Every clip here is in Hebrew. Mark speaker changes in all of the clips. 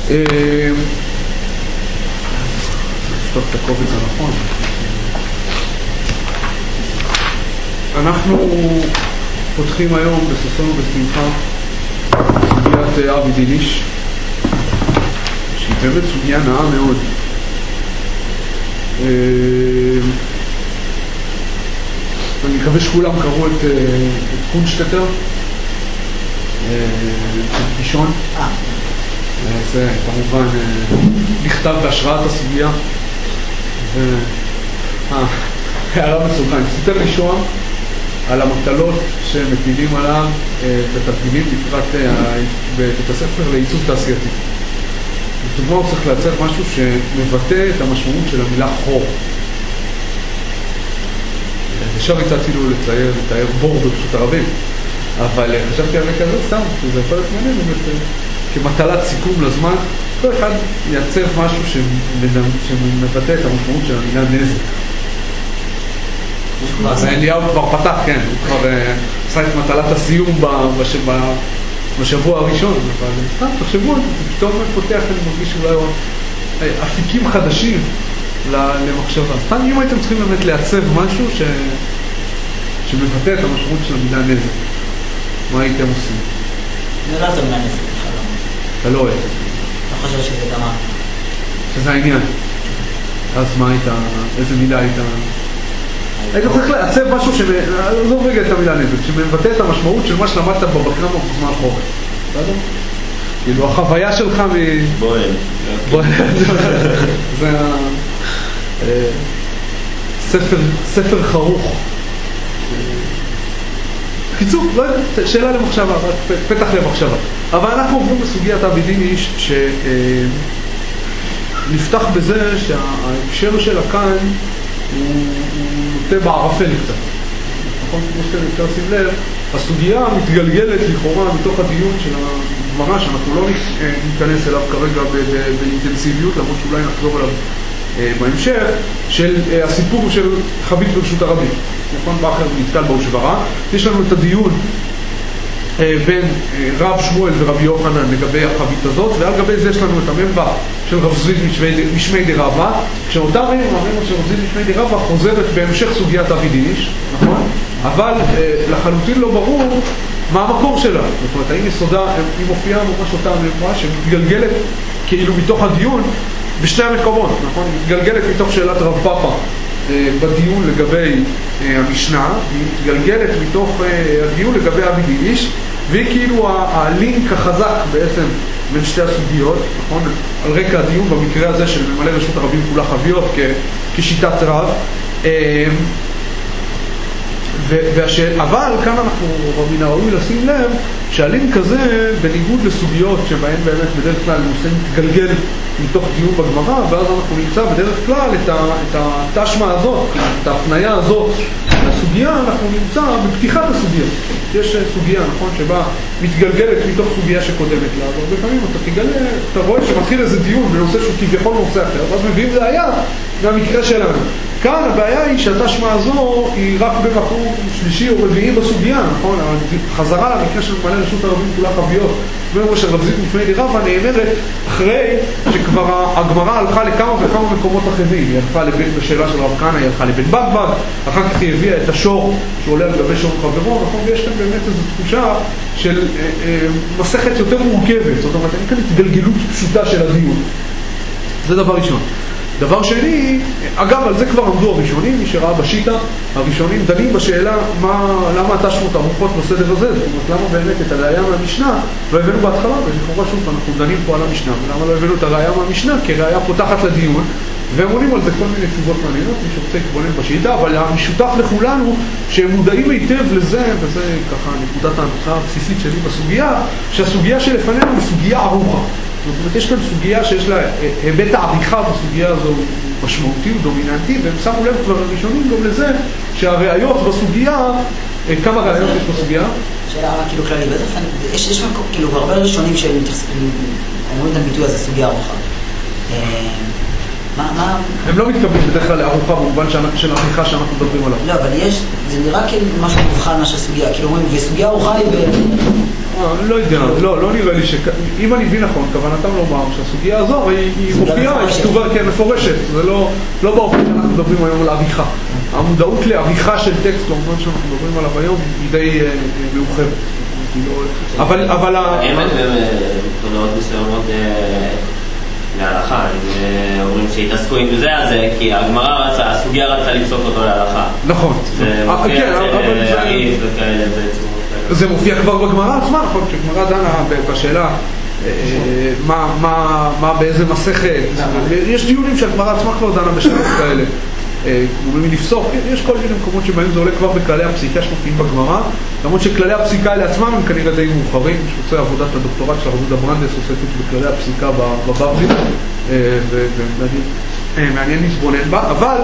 Speaker 1: לפתוח את הקובץ הנכון. אנחנו פותחים היום בששון ובשמחה סוגיית אבי דיניש, שהיא באמת סוגיה נאה מאוד. אני מקווה שכולם קראו את קונשטטר, את קישון. זה כמובן נכתב בהשראת הסוגיה. הערה מסוגן, סיפר לי שוהם על המטלות שמטילים עליו בתפקידים לקראת בבית הספר לעיצוב תעשייתי. לדוגמה הוא צריך לייצר משהו שמבטא את המשמעות של המילה חור. ישר הצעתי לו לתאר בור בפשוט ערבים, אבל חשבתי על כזה סתם, שזה יכול להיות מעניין באמת כמטלת סיכום לזמן, כל אחד ייצב משהו שמבטא את המשמעות של המילה נזק. אז אליהו כבר פתח, כן, הוא כבר עשה את מטלת הסיום בשבוע הראשון, אבל תחשבו, פתאום פותח, אני מרגיש אולי אפיקים חדשים למחשבה. סתם אם הייתם צריכים באמת לייצב משהו שמבטא את המשמעות של המילה נזק, מה הייתם עושים?
Speaker 2: אני לא יודעת המילה נזק בכלל.
Speaker 1: אתה לא אוהב.
Speaker 2: אתה חושב שזה גם מה?
Speaker 1: שזה העניין. אז מה היית, איזה מילה היית? היית צריך לעצב משהו עזוב רגע את המילה נזק, שמבטא את המשמעות של מה שלמדת בבקרם בזמן האחרון. בסדר? כאילו החוויה שלך
Speaker 3: בועל.
Speaker 1: זה ספר חרוך. קיצור, לא יודע, שאלה למחשבה, פתח למחשבה. אבל אנחנו עוברים בסוגיית אבי דיניש, שנפתח בזה שההקשר שלה כאן הוא נוטה בערפל קצת. נכון? כמו שאתם אפשר לשים לב, הסוגיה מתגלגלת לכאורה מתוך הדיון של הגמרא, שאנחנו לא ניכנס אליו כרגע באינטנסיביות, למרות שאולי נחזור אליו בהמשך, של הסיפור של חבית ברשות הרבים. נכון? באחר נתקל באושברה. יש לנו את הדיון בין רב שמואל ורבי יוחנן לגבי החבית הזאת, ועל גבי זה יש לנו את הממרה של רב זריד משמי דרבא, כשאותה הממרה של רב זריד משמי דרבא חוזרת בהמשך סוגיית אבי דיניש, נכון? אבל לחלוטין לא ברור מה המקור שלה. זאת אומרת, האם יסודה, היא מופיעה ממש אותה הממרה שמתגלגלת כאילו מתוך הדיון בשני המקומות, נכון? היא מתגלגלת מתוך שאלת רב פאפה בדיון לגבי המשנה, היא מתגלגלת מתוך הדיון לגבי אבי דיניש, והיא כאילו הלינק החזק בעצם בין שתי הסוגיות, נכון? על רקע הדיון במקרה הזה של ממלא רשות הרבים כולה חביות כשיטת רב. אבל כאן אנחנו מן הראוי לשים לב שהלינק הזה בניגוד לסוגיות שבהן באמת בדרך כלל נושא מתגלגל מתוך דיון בגמרא, ואז אנחנו נמצא בדרך כלל את התשמה הזאת, את ההפניה הזאת לסוגיה, אנחנו נמצא בפתיחת הסוגיה. יש סוגיה, נכון, שבה מתגלגלת מתוך סוגיה שקודמת לה, אבל בפעמים אתה רואה שמתחיל איזה דיון בנושא שהוא כביכול נושא אחר, ואז מביאים ראיה מהמקרה שלנו. כאן הבעיה היא שהתשמה הזו היא רק במקום שלישי או רביעי בסוגיה, נכון? חזרה למקרה של מלא רשות הרבים כולה חביות, כמו שרב זריד משמי דרבא נאמרת אחרי שכבר הגמרא הלכה לכמה וכמה מקומות אחרים. היא הלכה בשאלה של רב כהנא, היא הלכה לבן בגבג, אחר כך היא הביאה את השור שעולה על גבי שור חברו, נכון? ויש כאן באמת איזו תחושה של מסכת יותר מורכבת, זאת אומרת, אין כאן התגלגלות פשוטה של הדיון. זה דבר ראשון. דבר שני, אגב, על זה כבר עמדו הראשונים, מי שראה בשיטה, הראשונים דנים בשאלה למה התשמות ערוכות בסדר הזה, זאת אומרת, למה באמת את הראיה מהמשנה לא הבאנו בהתחלה, ולכאורה שוב אנחנו דנים פה על המשנה, ולמה לא הבאנו את הראיה מהמשנה, כי ראיה פותחת לדיון, והם עונים על זה כל מיני תשובות מעניינות, מי שרוצה להתבונן בשיטה, אבל המשותף לכולנו שהם מודעים היטב לזה, וזה ככה נקודת ההנחה הבסיסית שלי בסוגיה, שהסוגיה שלפנינו היא סוגיה ערוכה. זאת אומרת, יש כאן סוגיה שיש לה היבט העריכה בסוגיה הזו משמעותי ודומיננטי, והם שמו לב כבר הראשונים גם לזה שהראיות בסוגיה, כמה ראיות יש בסוגיה?
Speaker 2: שאלה כאילו כללי, יש כאילו הרבה ראשונים שהם אומרים את הביטוי הזה, סוגיה ערוכה.
Speaker 1: הם לא מתכוונים בדרך כלל לארוחה במובן של עריכה שאנחנו מדברים עליו.
Speaker 2: לא, אבל זה נראה כאילו משהו מובחן מה שהסוגיה, כאילו אומרים, וסוגיה ארוחה היא
Speaker 1: לא יודע, לא נראה לי אם אני מבין נכון, כוונתם לומר שהסוגיה הזו היא מופיעה, היא כתובה, כן, מפורשת, זה לא באופן שאנחנו מדברים היום על עריכה. המודעות לעריכה של טקסט, במובן שאנחנו מדברים עליו היום, היא די מאוחרת. אבל
Speaker 3: אין תודעות מסוימות להלכה, אומרים שהתעסקו עם זה הזה, כי הסוגיה רצה לפסוק אותו להלכה.
Speaker 1: נכון.
Speaker 3: זה מופיע אצל עריף וכאלה בעצם.
Speaker 1: זה מופיע כבר בגמרא עצמה, נכון, כשגמרא דנה בשאלה מה באיזה מסכת, יש דיונים שהגמרא עצמה כבר דנה בשאלות כאלה. אומרים לפסוק, יש כל מיני מקומות שבהם זה עולה כבר בכללי הפסיקה שמופיעים בגמרא, למרות שכללי הפסיקה האלה עצמם הם כנראה די מאוחרים, שעושה עבודת הדוקטורט של עבודה ברנדס עוסקת בכללי הפסיקה בבבלי, ומעניין להתבונן בה, אבל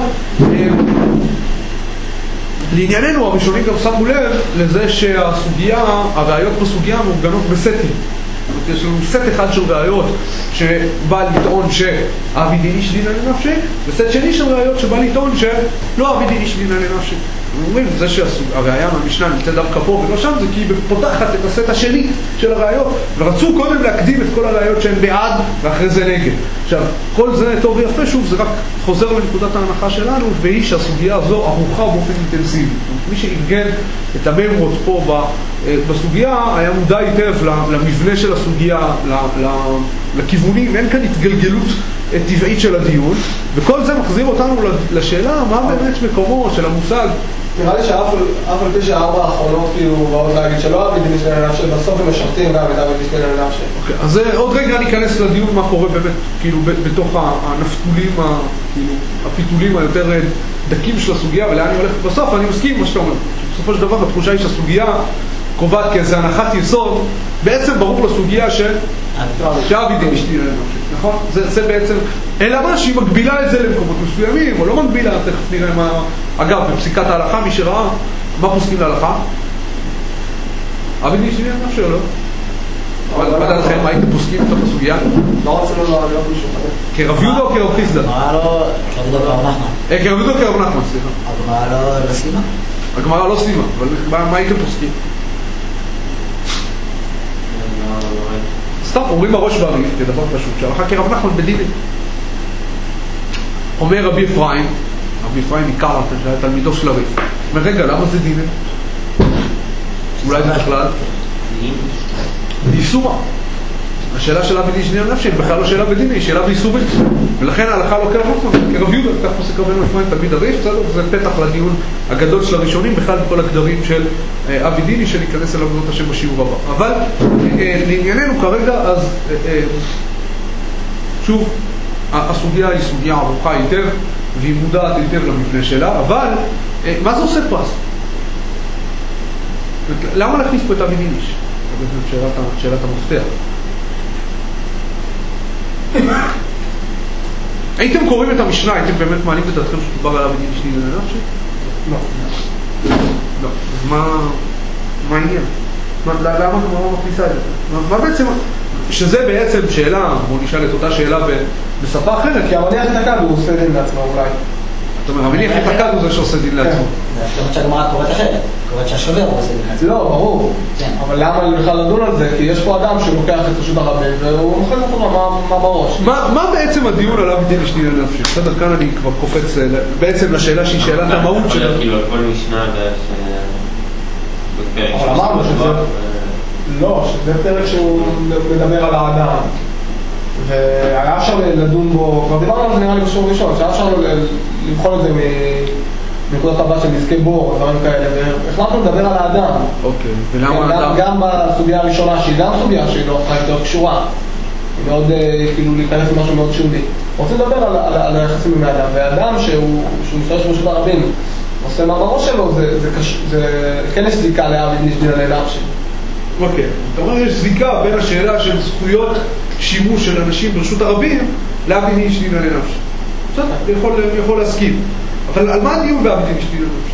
Speaker 1: לענייננו הראשונים גם שמו לב לזה שהסוגיה, הראיות בסוגיה מאורגנות בסטים. יש לנו סט אחד של ראיות שבא לטעון שאבי דין איש דינא לנפשי, וסט שני של ראיות שבא לטעון שלא אבי דין איש דינא לנפשי. אומרים, זה שהראיה מהמשנה נמצאת דווקא פה ולא שם, זה כי היא פותחת את הסט השני של הראיות, ורצו קודם להקדים את כל הראיות שהן בעד ואחרי זה נגד. עכשיו, כל זה טוב ויפה, שוב, זה רק חוזר לנקודת ההנחה שלנו, והיא שהסוגיה הזו ערוכה באופן אינטנסיבי. מי שארגן את הממרות פה בסוגיה היה מודע היטב למבנה של הסוגיה, לכיוונים, אין כאן התגלגלות טבעית של הדיון, וכל זה מחזיר אותנו לשאלה מה באמת מקומו של המושג.
Speaker 4: נראה לי שאף על פי שהארבע האחרונות כאילו באות להגיד שלא אבי דין איש דינא לנפשי, בסוף הם משרתים גם את אבי דין איש דינא לנפשי.
Speaker 1: אוקיי, אז עוד רגע ניכנס לדיון מה קורה באמת כאילו בתוך הנפתולים, כאילו הפיתולים היותר דקים של הסוגיה ולאן היא הולכת בסוף. אני מסכים עם מה שאתה אומר, בסופו של דבר התחושה היא שהסוגיה קובעת כאיזה הנחת יסוד, בעצם ברור לסוגיה שאבי דין איש דינא לנפשי, נכון? זה בעצם, אלא מה שהיא מגבילה את זה למקומות מסוימים, או לא מגבילה, תכף נראה מה, אגב, בפסיקת ההלכה, מי שראה, מה פוסקים להלכה? אבי דין איש דינא לנפשי או לא? מה דעתכם, מה הייתם פוסקים בתוך הסוגיה?
Speaker 4: לא רוצה לו להיות מישהו חדש.
Speaker 1: כרב יהודה או כרב חיסדא?
Speaker 2: הגמרא לא, כרב יהודה כרב נחמן.
Speaker 1: כרב יהודה כרב נחמן, סליחה.
Speaker 2: הגמרא לא סיימה?
Speaker 1: הגמרא לא סיימה, אבל מה הייתם פוסקים? סתם, אומרים הראש בעריף, זה דבר פשוט, שהלכה כרב נחמן בדיני. אומר רבי אפרים עיקר, שהיה תלמידו של הריף. אומר, רגע, למה זה דיני? אולי זה בכלל? באיסורה. השאלה של אבי דין איש דינא לנפשי, בכלל לא שאלה בדיני, היא שאלה באיסורית. ולכן ההלכה לא כרב נחמן, כרב יהודה, כך פוסק רבי אפרים תלמיד הריף, זה פתח לדיון הגדול של הראשונים, בכלל כל הגדרים של אבי דיני, שניכנס אליו בעזרת השם בשיעור הבא. אבל לענייננו כרגע, אז שוב, הסוגיה היא סוגיה ערוכה היטב, והיא מודעת היטב למבנה שלה, אבל מה זה עושה פה? למה להכניס פה את אבי דין איש? זאת שאלת המפתח. הייתם קוראים את המשנה, הייתם באמת מעלים את דעתכם שדובר על אבי דין איש דינא לנפשי? לא. אז מה העניין? למה הגמרא מכניסה את זה? מה בעצם? שזה בעצם שאלה, בואו נשאל את אותה שאלה בשפה אחרת.
Speaker 4: כי המניח את הכד הוא עושה דין לעצמו אולי.
Speaker 1: זאת אומרת, המניח את הכד הוא זה שעושה דין לעצמו.
Speaker 2: זאת אומרת שהגמרא קוראת אחרת, קוראת שהשובר הוא עושה דין לעצמו.
Speaker 4: לא, ברור. אבל למה בכלל לדון על זה? כי יש פה אדם שלוקח את רשות הרבים והוא מוכן לפות מה בראש.
Speaker 1: מה בעצם הדיון על אבי דין איש דינא לנפשי? בסדר, כאן אני כבר קופץ בעצם לשאלה שהיא שאלת המהות שלה.
Speaker 3: כאילו, כל משנה
Speaker 4: אבל אמרנו שזה... לא, שזה פרק שהוא מדבר על האדם. והיה אפשר לדון בו, כבר דיברנו על זה נראה לי בשיעור ראשון, שהיה אפשר לבחון את זה מנקודת הבא של נזקי בור, דברים כאלה, והחלטנו לדבר על האדם.
Speaker 1: אוקיי, ולמה האדם?
Speaker 4: גם בסוגיה הראשונה, שהיא גם סוגיה שהיא לא צריכה יותר קשורה. היא מאוד, כאילו, להיכנס למשהו מאוד שולי. רוצים לדבר על היחסים עם האדם, והאדם שהוא משתמש ברשות הרבים, עושה מה בראש שלו, זה כן יש זיקה לאבי דין איש דינא לנפשי.
Speaker 1: אוקיי, אתה אומר יש זיקה בין השאלה של זכויות שימוש של אנשים ברשות הרבים לאבי דין איש דינא לנפשי. בסדר, אני יכול להסכים. אבל על מה הדיון באבי דין איש דינא לנפשי?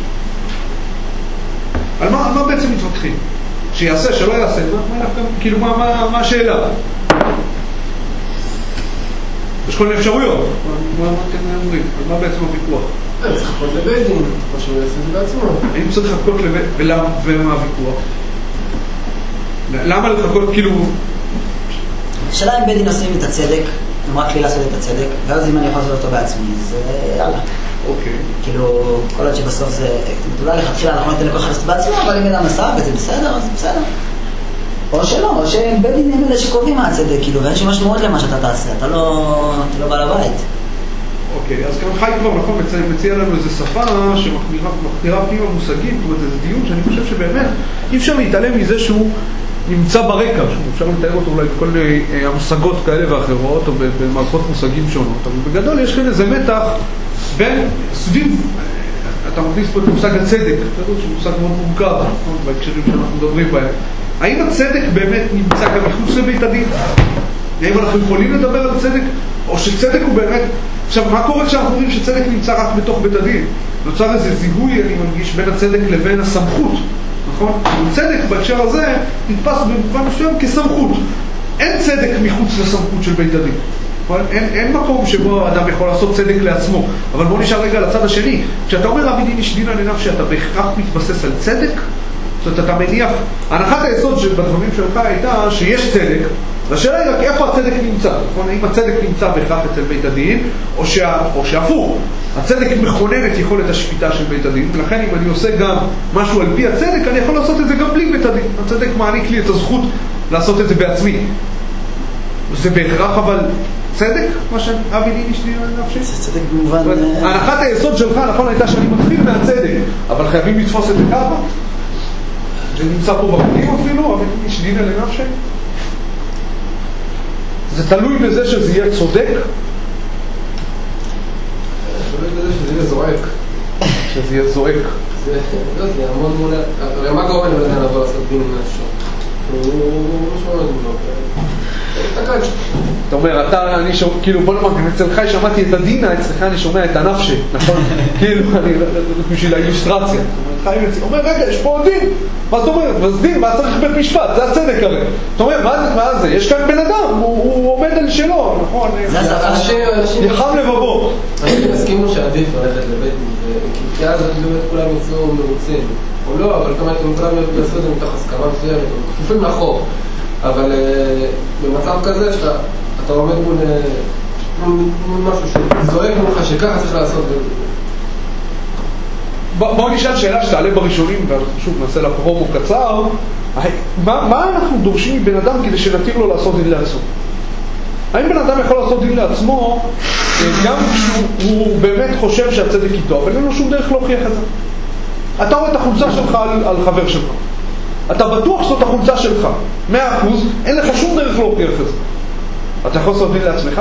Speaker 1: על מה בעצם מתווכחים? שיעשה, שלא יעשה? כאילו, מה השאלה? יש כל מיני אפשרויות. מה אתם אומרים? על מה בעצם הוויכוח?
Speaker 4: צריך לחכות לבית דין, או שהוא יעשה את זה בעצמו.
Speaker 1: האם צריך לחכות ומה הוויכוח? למה לחכות, כאילו...
Speaker 2: השאלה אם בית דין עושים את הצדק, אם רק לי לעשות את הצדק, ואז אם אני יכול לעשות אותו בעצמי, אז יאללה.
Speaker 1: אוקיי.
Speaker 2: כאילו, כל עוד שבסוף זה... אולי לכתחילה אנחנו ניתן לכל אחד לעשות בעצמו, אבל אם אדם עשה וזה בסדר, אז זה בסדר. או שלא, או שבית דין הם אלה שקובעים מה הצדק, כאילו, ואין שום משמעות למה שאתה תעשה, אתה לא בעל הבית.
Speaker 1: אוקיי, אז כאן חי כבר, נכון, מציע לנו איזו שפה שמחתירה פנימה מושגים, זאת אומרת, איזה דיון שאני חושב שבאמת אי אפשר להתעלם מזה שהוא נמצא ברקע, שאפשר לתאר אותו אולי בכל המושגות כאלה ואחרות, או במערכות מושגים שונות, אבל בגדול יש כאן איזה מתח בין סביב, אתה מכניס פה את מושג הצדק, שהוא מושג מאוד מורכב, בהקשרים שאנחנו מדברים בהם. האם הצדק באמת נמצא גם מחוץ לבית הדין? האם אנחנו יכולים לדבר על צדק? או שצדק הוא באמת... עכשיו, מה קורה כשאנחנו אומרים שצדק נמצא רק בתוך בית הדין? נוצר איזה זיהוי, אני מרגיש, בין הצדק לבין הסמכות, נכון? צדק בהקשר הזה נתפס במובן מסוים כסמכות. אין צדק מחוץ לסמכות של בית הדין. אין מקום שבו האדם יכול לעשות צדק לעצמו. אבל בוא נשאר רגע לצד השני. כשאתה אומר אבי דין איש דינא לנפשי, אתה בהכרח מתבסס על צדק? זאת אומרת, אתה מניח, הנחת היסוד שבדברים שלך הייתה שיש צדק, והשאלה היא רק איפה הצדק נמצא, נכון? האם הצדק נמצא בהכרח אצל בית הדין, או שהפוך, הצדק מכונן את יכולת השפיטה של בית הדין, ולכן אם אני עושה גם משהו על פי הצדק, אני יכול לעשות את זה גם בלי בית הדין. הצדק מעניק לי את הזכות לעשות את זה בעצמי. זה בהכרח אבל צדק, מה שאבי דין איש דינא לנפשי?
Speaker 2: זה צדק במובן...
Speaker 1: הנחת היסוד שלך, נכון, הייתה שאני מתחיל מהצדק, אבל חייבים לתפוס את זה ככה? זה נמצא פה בבנים אפילו, אבל איש דינא לנפשי? זה תלוי בזה שזה יהיה צודק?
Speaker 4: תלוי בזה שזה יהיה זועק.
Speaker 1: שזה יהיה זועק.
Speaker 4: זה יעמוד מול... הרי מה גורם לבן לבוא לעשות דין לנפשו? הוא לא שומע מולו.
Speaker 1: אתה אומר, כאילו בוא נאמר, אצלך שמעתי את הדינא, אצלך אני שומע את הנפשי, נכון? כאילו, בשביל האילוסטרציה. אומר, רגע, יש פה דין. מה זאת אומרת? אז דין, מה צריך בית משפט? זה הצדק הרי. אתה אומר, מה זה? יש כאן בן אדם, הוא עומד על שלו, נכון? יחם לבבו.
Speaker 4: אנשים מסכימו שעדיף ללכת לבית, כי אז באמת כולם יצאו מרוצים. או לא, אבל כמה אתם כולם יעשו את זה מתוך הסכמה מסוימת, או כפופים לחוק. אבל במצב כזה שאתה עומד מול משהו שזועק מולך שככה צריך לעשות.
Speaker 1: בואו נשאל שאלה שתעלה בראשונים, ושוב נעשה לה פרומו קצר. מה אנחנו דורשים מבן אדם כדי שנתיר לו לעשות דין לעצמו? האם בן אדם יכול לעשות דין לעצמו גם כשהוא באמת חושב שהצדק איתו, אבל אין לו שום דרך להוכיח את זה? אתה רואה את החולצה שלך על חבר שלך, אתה בטוח שזאת החולצה שלך 100%, אין לך שום דרך להוכיח את זה. אתה יכול לעשות דין לעצמך?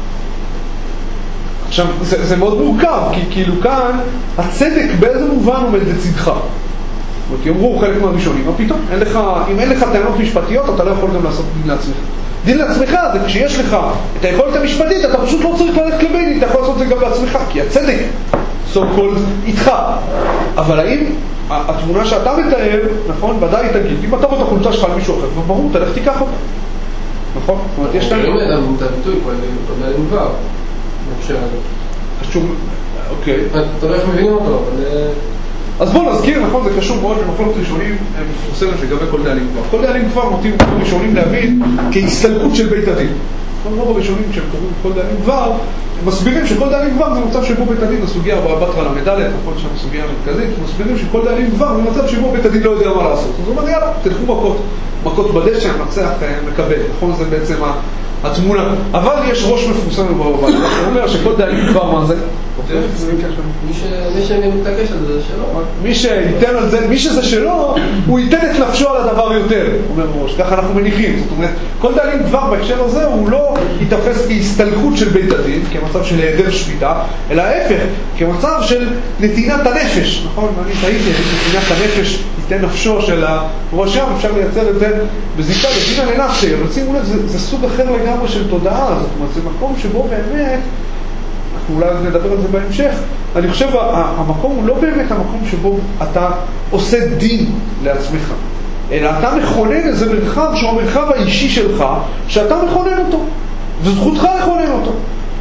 Speaker 1: עכשיו, זה מאוד מורכב, כי כאילו כאן הצדק באיזה מובן עומד לצדך. זאת אומרת, יאמרו חלק מהראשונים, מה פתאום? אם אין לך טענות משפטיות, אתה לא יכול גם לעשות דין לעצמך. דין לעצמך זה כשיש לך את היכולת המשפטית, אתה פשוט לא צריך ללכת לבית דין, אתה יכול לעשות את זה גם לעצמך, כי הצדק so called איתך. אבל האם התמונה שאתה מתאר, נכון, ודאי תגיד, אם אתה רואה את החולצה שלך על מישהו אחר, ברור, תלך תיקח אותה. נכון? זאת אומרת, יש כאן...
Speaker 4: אם אדם את הביטוי פה, אני מובן.
Speaker 1: אוקיי.
Speaker 4: אתה לא איך מבינים אותו, אבל...
Speaker 1: אז בואו נזכיר, נכון, זה קשור מאוד למחלוקת ראשונים מפורסמת לגבי כל דאלים כבר. כל דאלים כבר נוטים ראשונים להבין כהסתלקות של בית הדין. רוב הראשונים כשהם קוראים כל דאלים כבר, הם מסבירים שכל דאלים כבר זה מצב שבו בית הדין, הסוגיה בתרא למדלת, נכון שם הסוגיה המרכזית, מסבירים שכל דאלים כבר זה מצב שבו בית הדין לא יודע מה לעשות. אז הוא אומר, יאללה, תלכו מכות בדשא, מנצח מקבל, נכון, זה בעצם התמונה. אבל יש ראש מפורסם בבית, הוא אומר שכל דאלים כבר מה זה?
Speaker 4: מי שמתעקש על זה שלו.
Speaker 1: מי שייתן על זה, מי שזה שלו, הוא ייתן את נפשו על הדבר יותר, אומר ראש, ככה אנחנו מניחים. זאת אומרת, כל דאלים כבר בהקשר הזה הוא לא ייתפס כהסתלקות של בית הדין, כמצב של היעדר שפיטה, אלא ההפך, כמצב של נתינת הנפש, נכון? אני טעיתי, נתינת הנפש, ייתן נפשו של הראש שם, אפשר לייצר את זה בזיקה לדינא לנפשי, אבל שימו לב, זה סוג אחר לגמרי של תודעה, זאת אומרת, זה מקום שבו באמת, אולי נדבר על זה בהמשך, אני חושב המקום הוא לא באמת המקום שבו אתה עושה דין לעצמך, אלא אתה מכונן איזה מרחב שהוא המרחב האישי שלך, שאתה מכונן אותו, וזכותך לכונן אותו.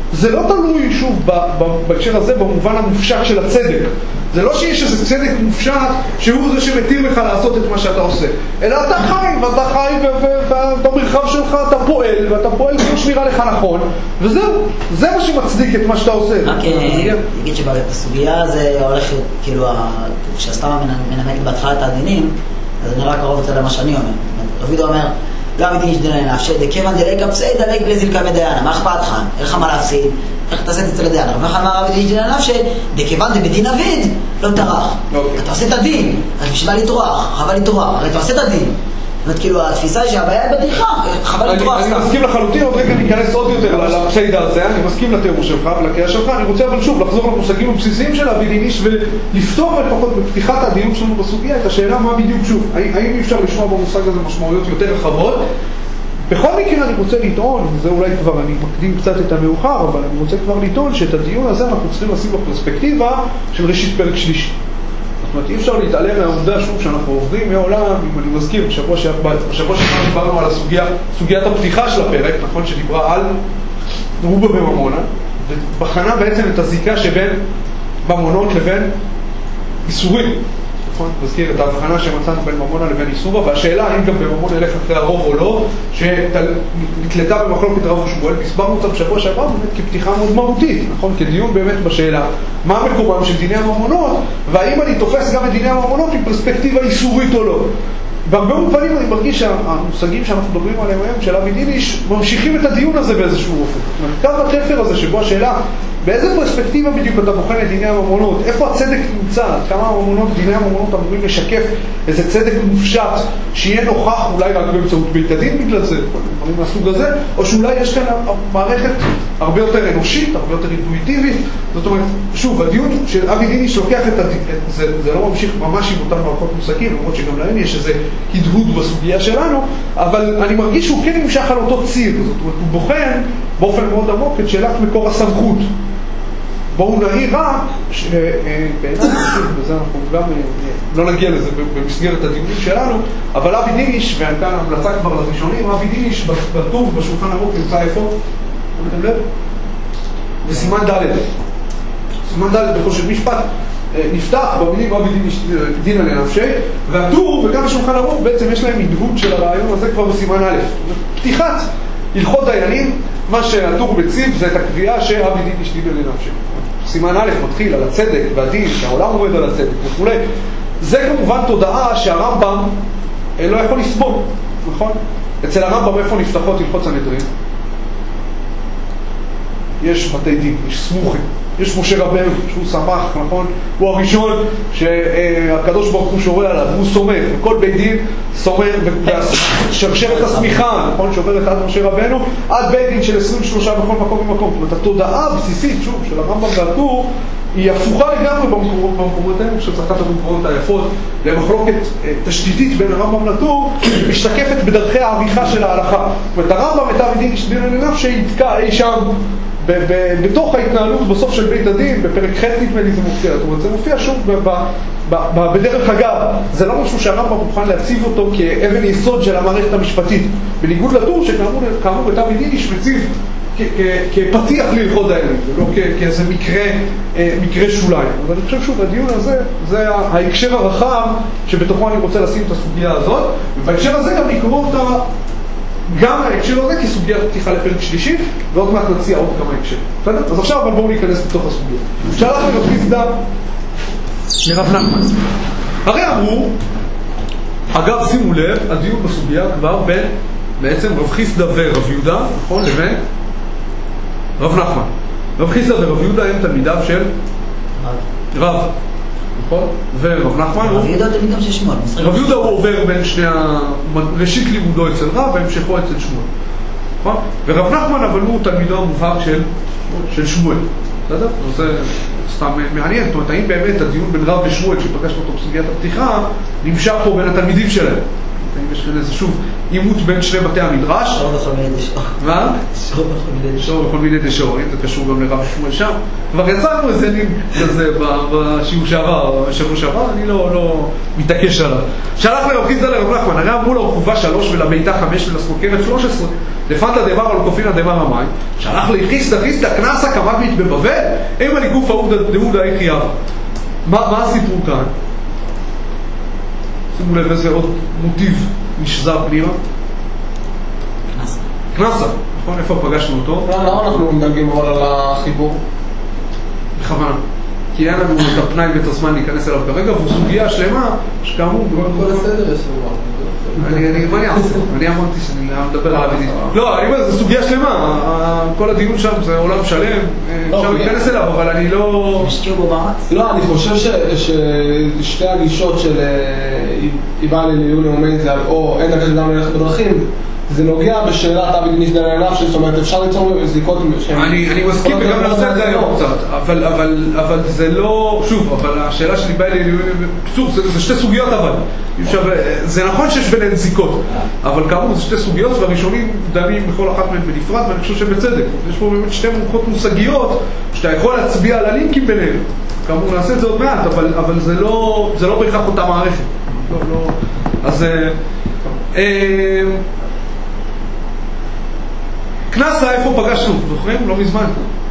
Speaker 1: זה לא תלוי, שוב, בהקשר הזה, במובן המופשט של הצדק. זה לא שיש איזה צדק מופשט שהוא זה שמתיר לך לעשות את מה שאתה עושה. אלא אתה חי, ואתה חי, ובמרחב שלך אתה פועל, ואתה פועל כמו שנראה לך נכון, וזהו, זה מה שמצדיק את מה שאתה עושה.
Speaker 2: רק נגיד שבסוגיה זה הולך, כאילו, כשהסתמה מנמקת בהתחלה את הדינים, אז זה נראה קרוב יותר למה שאני אומר. רבידו אומר, גם מדין שדין לנפשי, דכיוון דלקה פסאי דלק לזילקה מדיינה, מה אכפת לך? אין לך מה להפסיד, איך תעשה את זה אצל דיינה? רבי אמר רבי דין שדין לנפשי, דכיוון דבדין אביד, לא טרח. אתה עושה את הדין, אז בשביל מה לטרוח? חבל לטרוח, הרי אתה עושה את הדין. זאת אומרת, כאילו, התפיסה היא שהבעיה היא בדריכה, חבל לטרוח.
Speaker 1: אני מסכים לחלוטין, עוד רגע ניכנס עוד יותר לפסיידה הזה, אני מסכים לתיאור שלך ולקריאה שלך, אני רוצה אבל שוב לחזור למושגים הבסיסיים של אבי דין איש ולפתור לפחות בפתיחת הדיון שלנו בסוגיה את השאלה מה בדיוק שוב, האם אפשר לשמוע במושג הזה משמעויות יותר רחבות. בכל מקרה אני רוצה לטעון, וזה אולי כבר אני מקדים קצת את המאוחר, אבל אני רוצה כבר לטעון שאת הדיון הזה אנחנו צריכים לשים בפרספקטיבה של ראשית פרק שלישי. זאת אומרת, אי אפשר להתעלם מהעובדה שוב שאנחנו עובדים מעולם, אם אני מזכיר, בשבוע שעבר דיברנו על סוגיית הפתיחה של הפרק, נכון, שדיברה על רובה בממונה, ובחנה בעצם את הזיקה שבין ממונות לבין איסורים. נכון? מזכיר את ההבחנה שמצאנו בין ממונה לבין איסורה, והשאלה האם גם בממון ילך אחרי הרוב או לא, שנתלתה במחלוקת רב ושמואל, והסברנו אותה בשבוע שעבר באמת כפתיחה מאוד מהותית, נכון? כדיון באמת בשאלה מה מקומם של דיני הממונות, והאם אני תופס גם את דיני הממונות עם פרספקטיבה איסורית או לא. בהרבה מובנים אני מרגיש שהמושגים שאנחנו מדברים עליהם היום של אבי דין איש ממשיכים את הדיון הזה באיזשהו אופן. קו התפר הזה שבו השאלה באיזה פרספקטיבה בדיוק אתה בוחן את דיני הממונות, איפה הצדק נמצא, כמה הממונות, דיני הממונות אמורים לשקף איזה צדק מופשט שיהיה נוכח אולי רק באמצעות בית הדין בגלל זה, דברים מהסוג הזה, או שאולי יש כאן מערכת הרבה יותר אנושית, הרבה יותר אינטואיטיבית. זאת אומרת, שוב, הדיון של אבי דין איש לוקח את הדין, זה לא ממשיך ממש עם אותם מערכות מושגים, למרות שגם להם יש איזה הדהוד בסוגיה שלנו, אבל אני מרגיש שהוא כן נמשך על אותו ציר. זאת אומרת, הוא בוחן באופן מאוד עמוק את שאלת מקור הסמכות. בואו נעיר רק, בעצם, בזה אנחנו גם לא נגיע לזה במסגרת הדיונים שלנו, אבל אבי דין איש, והייתה המלצה כבר לראשונים, אבי דין איש בטוב, בשולחן ערוך, נמצא איפה? אתם לב? בסימן ד'. סימן ד' בחושן משפט. נפתח במילים אבי דין לנפשי, והטור וגם בשולחן ערוך בעצם יש להם הדהוד של הרעיון הזה כבר בסימן א'. פתיחת הלכות דיינים, מה שהטור מציב זה את הקביעה שאבי דין איש דין לנפשי. סימן א' מתחיל על הצדק והדין, שהעולם עומד על הצדק וכו'. זה כמובן תודעה שהרמב"ם לא יכול לסבול, נכון? אצל הרמב"ם איפה נפתחות הלכות סנהדרין? יש בתי דין, יש סמוכים. יש משה רבנו שהוא שמח, נכון? הוא הראשון שהקדוש ברוך הוא שורה עליו, הוא סומך, וכל בית דין סומך, ושרשרת הסמיכה, נכון? שעוברת עד משה רבנו, עד בית דין של 23 בכל מקום ומקום. זאת אומרת, התודעה הבסיסית, שוב, של הרמב"ם והטור, היא הפוכה לגמרי במקומותינו, כשצריכת המקומות היפות, למחלוקת תשתיתית בין הרמב"ם לטור, משתקפת בדרכי העריכה של ההלכה. זאת אומרת, הרמב"ם את אבי דין איש דין לנפשי שיתקע אי שם, בתוך ההתנהלות בסוף של בית הדין, בפרק ח' נדמה לי זה מופיע. זאת אומרת, זה מופיע שוב בדרך אגב. זה לא משהו שהרמב"ם מוכן להציב אותו כאבן יסוד של המערכת המשפטית. בניגוד לטור שכאמור את אבי דין איש מציב כפתיח להלכות דיינים, ולא כאיזה מקרה שוליים. אבל אני חושב שוב, הדיון הזה, זה ההקשר הרחב שבתוכו אני רוצה לשים את הסוגיה הזאת, ובהקשר הזה גם לקרוא אותה גם ההקשר הזה כסוגיית פתיחה לפרק שלישי, ועוד מעט נציע עוד כמה הקשר. בסדר? אז עכשיו בואו ניכנס בתוך הסוגיה. אפשר לך לרב חיסדא לרב נחמן. הרי אמרו, אגב שימו לב, הדיון בסוגיה כבר בין בעצם רב חיסדא ורב יהודה, נכון? לבין רב נחמן. רב חיסדא ורב יהודה הם תלמידיו של רב. נכון? ורב נחמן הוא...
Speaker 2: רב יהודה תלמידם של שמואל.
Speaker 1: רב יהודה הוא עובר בין שני ראשית לימודו אצל רב והמשכו אצל שמואל. נכון? ורב נחמן אבל הוא תלמידו המובהק של שמואל. בסדר? זה סתם מעניין. זאת אומרת, האם באמת הדיון בין רב ושמואל שפגשנו אותו בסוגיית הפתיחה נמשך פה בין התלמידים שלהם? האם יש כאן איזה שוב עימות בין שני בתי המדרש?
Speaker 2: שור בכל מיני דשור.
Speaker 1: מה?
Speaker 2: שור
Speaker 1: בכל מיני דשור. אם זה קשור גם לרב שמואל שם. כבר יצרנו איזה לינק כזה בשיעור שעבר, בשבוע שעבר, אני לא מתעקש עליו. שלח לרב חיסדא לרב נחמן, הרי אמרו לו חובה 3 ולביתה 5 ולסמוכרת 13. לפנטה דמר על קופינא דמר המים, שלח לי חיסדא כנסא כמגבית בבבל, אימא לי גוף דהודה איך יב. מה הסיפור כאן? שימו לב איזה עוד מוטיב נשזר פנימה. כנסא, נכון? איפה פגשנו אותו?
Speaker 4: למה אנחנו מדלגים אבל על החיבור?
Speaker 1: בכוונה. כי אין לנו את הפנאי ואת הזמן להיכנס אליו כרגע, והוא סוגיה שלמה, שכאמור...
Speaker 5: כל הסדר יש לו.
Speaker 1: מה אני אעשה? אני אמרתי שאני מדבר על הבידית. לא, אני אומר, זו סוגיה שלמה. כל הדיון שם זה עולם שלם, אפשר להיכנס אליו, אבל אני לא...
Speaker 2: משקיעו בו מאמץ?
Speaker 4: לא, אני חושב ששתי הגישות של איבא לי לעיון לאומי זה או אין הקשר גם ללכת בדרכים, זה נוגע בשאלת אבי דיניש דן עיניו, זאת אומרת, אפשר ליצור זיקות...
Speaker 1: אני מסכים וגם נעשה את זה היום קצת, אבל זה לא... שוב, אבל השאלה שלי באה לי... בקיצור, זה שתי סוגיות אבל. זה נכון שיש ביניהן זיקות, אבל כאמור זה שתי סוגיות, והראשונים דנים בכל אחת מהן בנפרד, ואני חושב שבצדק. יש פה באמת שתי מומחות מושגיות, שאתה יכול להצביע על הלינקים ביניהם. כאמור, נעשה את זה עוד מעט, אבל זה לא בהכרח אותה מערכת. אז... כנסא, איפה פגשנו? זוכרים? לא מזמן.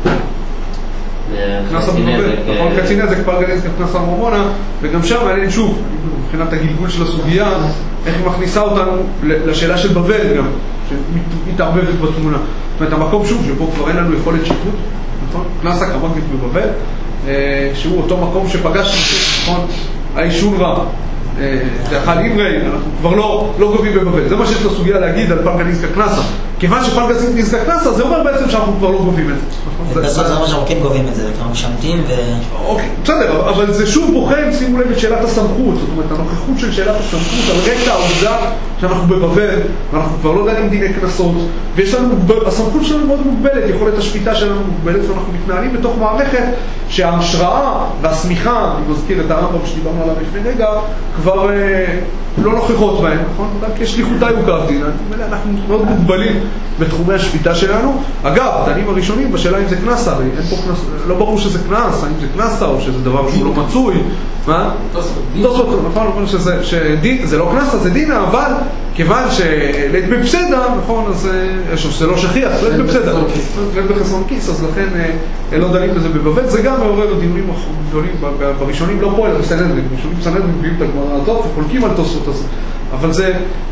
Speaker 1: כנסא בבבל, נכון? חצי נזק, פלגניס כנסא מורמונה, וגם שם מעניין שוב, מבחינת הגלגול של הסוגיה, איך היא מכניסה אותנו לשאלה של בבל גם, שמתערבבת בתמונה. זאת אומרת, המקום שוב, שבו כבר אין לנו יכולת שיפוט, נכון? כנסא כמגנית בבבל, שהוא אותו מקום שפגשנו, נכון? האישון רע. לאחל אימרי, אנחנו כבר לא גובים בבבל. זה מה שיש לסוגיה להגיד על פלגניס כנסא. כיוון שפלגניס כנסא, זה אומר בעצם שאנחנו כבר לא גובים את זה.
Speaker 2: בסוף זה אומר שאנחנו כן גובים את זה, כבר משמטים ו...
Speaker 1: אוקיי, בסדר, אבל זה שוב בוחן, שימו לב את שאלת הסמכות, זאת אומרת, הנוכחות של שאלת הסמכות, על רקע העובדה שאנחנו בבבל, ואנחנו כבר לא דנים דיני כנסות, ויש לנו, הסמכות שלנו מאוד מוגבלת, יכולת השפיטה שלנו מוגבלת, ואנחנו מתנהלים בתוך מערכת שההשראה והסמיכה, אני מזכיר את הרמב"ם שדיברנו עליו לפני רגע, כבר לא נוכחות בהם, נכון? רק שליחותי וקרבתי, אנחנו מאוד מוגבלים בתחומי השפיטה שלנו. אגב, הדנים הראשונים בשאלה אם זה כנסא, לא ברור שזה כנס, האם זה כנסא או שזה דבר שהוא לא מצוי. מה? תוספות, נכון? אומר שזה לא כנסא, זה דינה, אבל כיוון שלית בפסדה, נכון? אז זה לא שכיח, לית בפסדה, לית בחסרון כיס, אז לכן לא דנים בזה בבבל. זה גם מעורר דיונים גדולים בראשונים, לא פה, אלא בסנהדרין. בראשונים בסנהדרין מביאים את הגמרא הזאת וחולקים על תוספות הזה. אבל זה...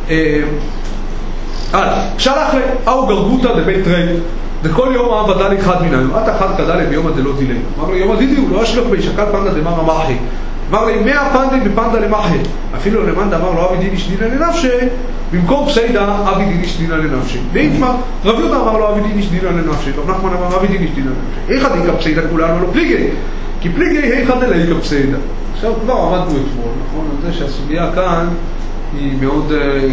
Speaker 1: שלח לי, אהו גרגותא דבית רי, דכל יום עבדה לי אחד מן היום, את אחד קדה לי ביום הדלא דילי. אמר לי, יום הדידי הוא לא אשלח בישקל פנדה דמר המחי. אמר לי, 100 פנדים בפנדה למחי. אפילו למאן דאמר לו אבי דיניש דינא לנפשי, במקום פסיידא אבי דיניש דינא לנפשי. ואיתמר, רב יהודה אמר לו אבי דיניש דינא לנפשי, רב נחמן אמר אבי דיניש דינא לנפשי. איכא דאיכא פסיידא כולנו לא פליגי, כי פליגי איכא דאיכא פסיידא. עכשיו כבר עמדנו אתמול, נכון? על זה שהסוגיה כאן היא מאוד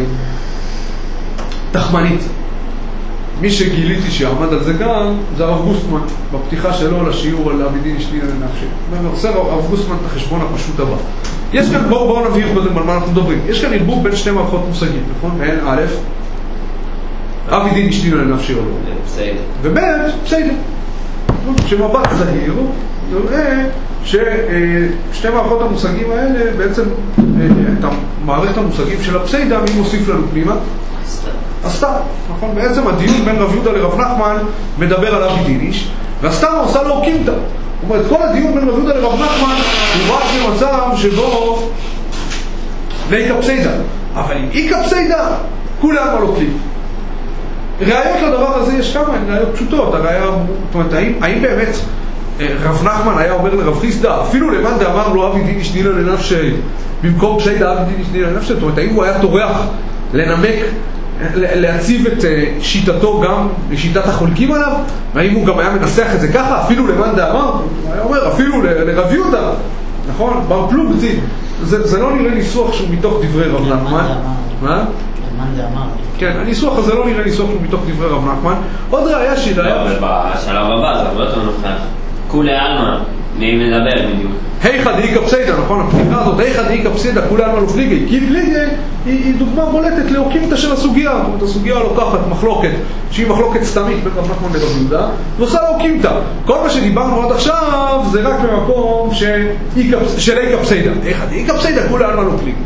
Speaker 1: תחמנית. מי שגיליתי שעמד על זה גם, זה הרב גוסטמן, בפתיחה שלו לשיעור על אבי דיניש דינא לנפשי. ועושה הרב גוסטמן את החשבון הפשוט הבא. יש כאן, בואו נבהיר קודם על מה אנחנו מדברים. יש כאן ערבוב בין שתי מערכות מושגים, נכון? מהן א', אבי דיניש דינא לנפשי או לא. וב', פסיידא. כשמבט זהיר, נראה ששתי מערכות המושגים האלה, בעצם את מערכת המושגים של הפסיידא, מי מוסיף לנו פנימה? הסתר, נכון? בעצם הדיון בין רב יהודה לרב נחמן מדבר על אבי דיניש, והסתר עושה לו קימתא. זאת אומרת, כל הדיון בין רב יהודה לרב נחמן הוא רק במצב שבו ואיכא פסיידא. אבל אם איכא פסיידא, כולם מלוקים. ראיות לדבר הזה יש כמה, הן ראיות פשוטות. הראיה, זאת אומרת, האם באמת רב נחמן היה אומר לרב חיסדא, אפילו למאן דאמר לו אבי דיניש דינא לנפשי, במקום פסיידא אבי דיניש דינא לנפשי, זאת אומרת, האם הוא היה טורח לנמק, להציב את שיטתו גם לשיטת החולקים עליו, והאם הוא גם היה מנסח את זה ככה, אפילו למאן דאמר, הוא היה אומר, אפילו לרב יהודה, נכון? בר פלוגתא, זה לא נראה ניסוח שהוא מתוך דברי רב נחמן. מה? למאן דאמר. כן, הניסוח הזה לא נראה ניסוח שהוא מתוך דברי רב נחמן. עוד ראיה שהיא ראיה...
Speaker 3: אבל בשלב הבא זה הרבה יותר נוכח. כולי עלמא, מי מדבר בדיוק?
Speaker 1: היכא דאיכא פסיידא, נכון? הפתיחה הזאת, היכא דאיכא פסיידא, כולי עלמא לא פליגי. כי פליגי היא דוגמה בולטת לאוקימתא של הסוגיה. זאת אומרת, הסוגיה לוקחת מחלוקת, שהיא מחלוקת סתמית בין רב נחמן לרב יהודה, ועושה לאוקימתא. כל מה שדיברנו עד עכשיו זה רק במקום של היכא פסיידא. היכא דאיכא פסיידא, כולי עלמא לא פליגי.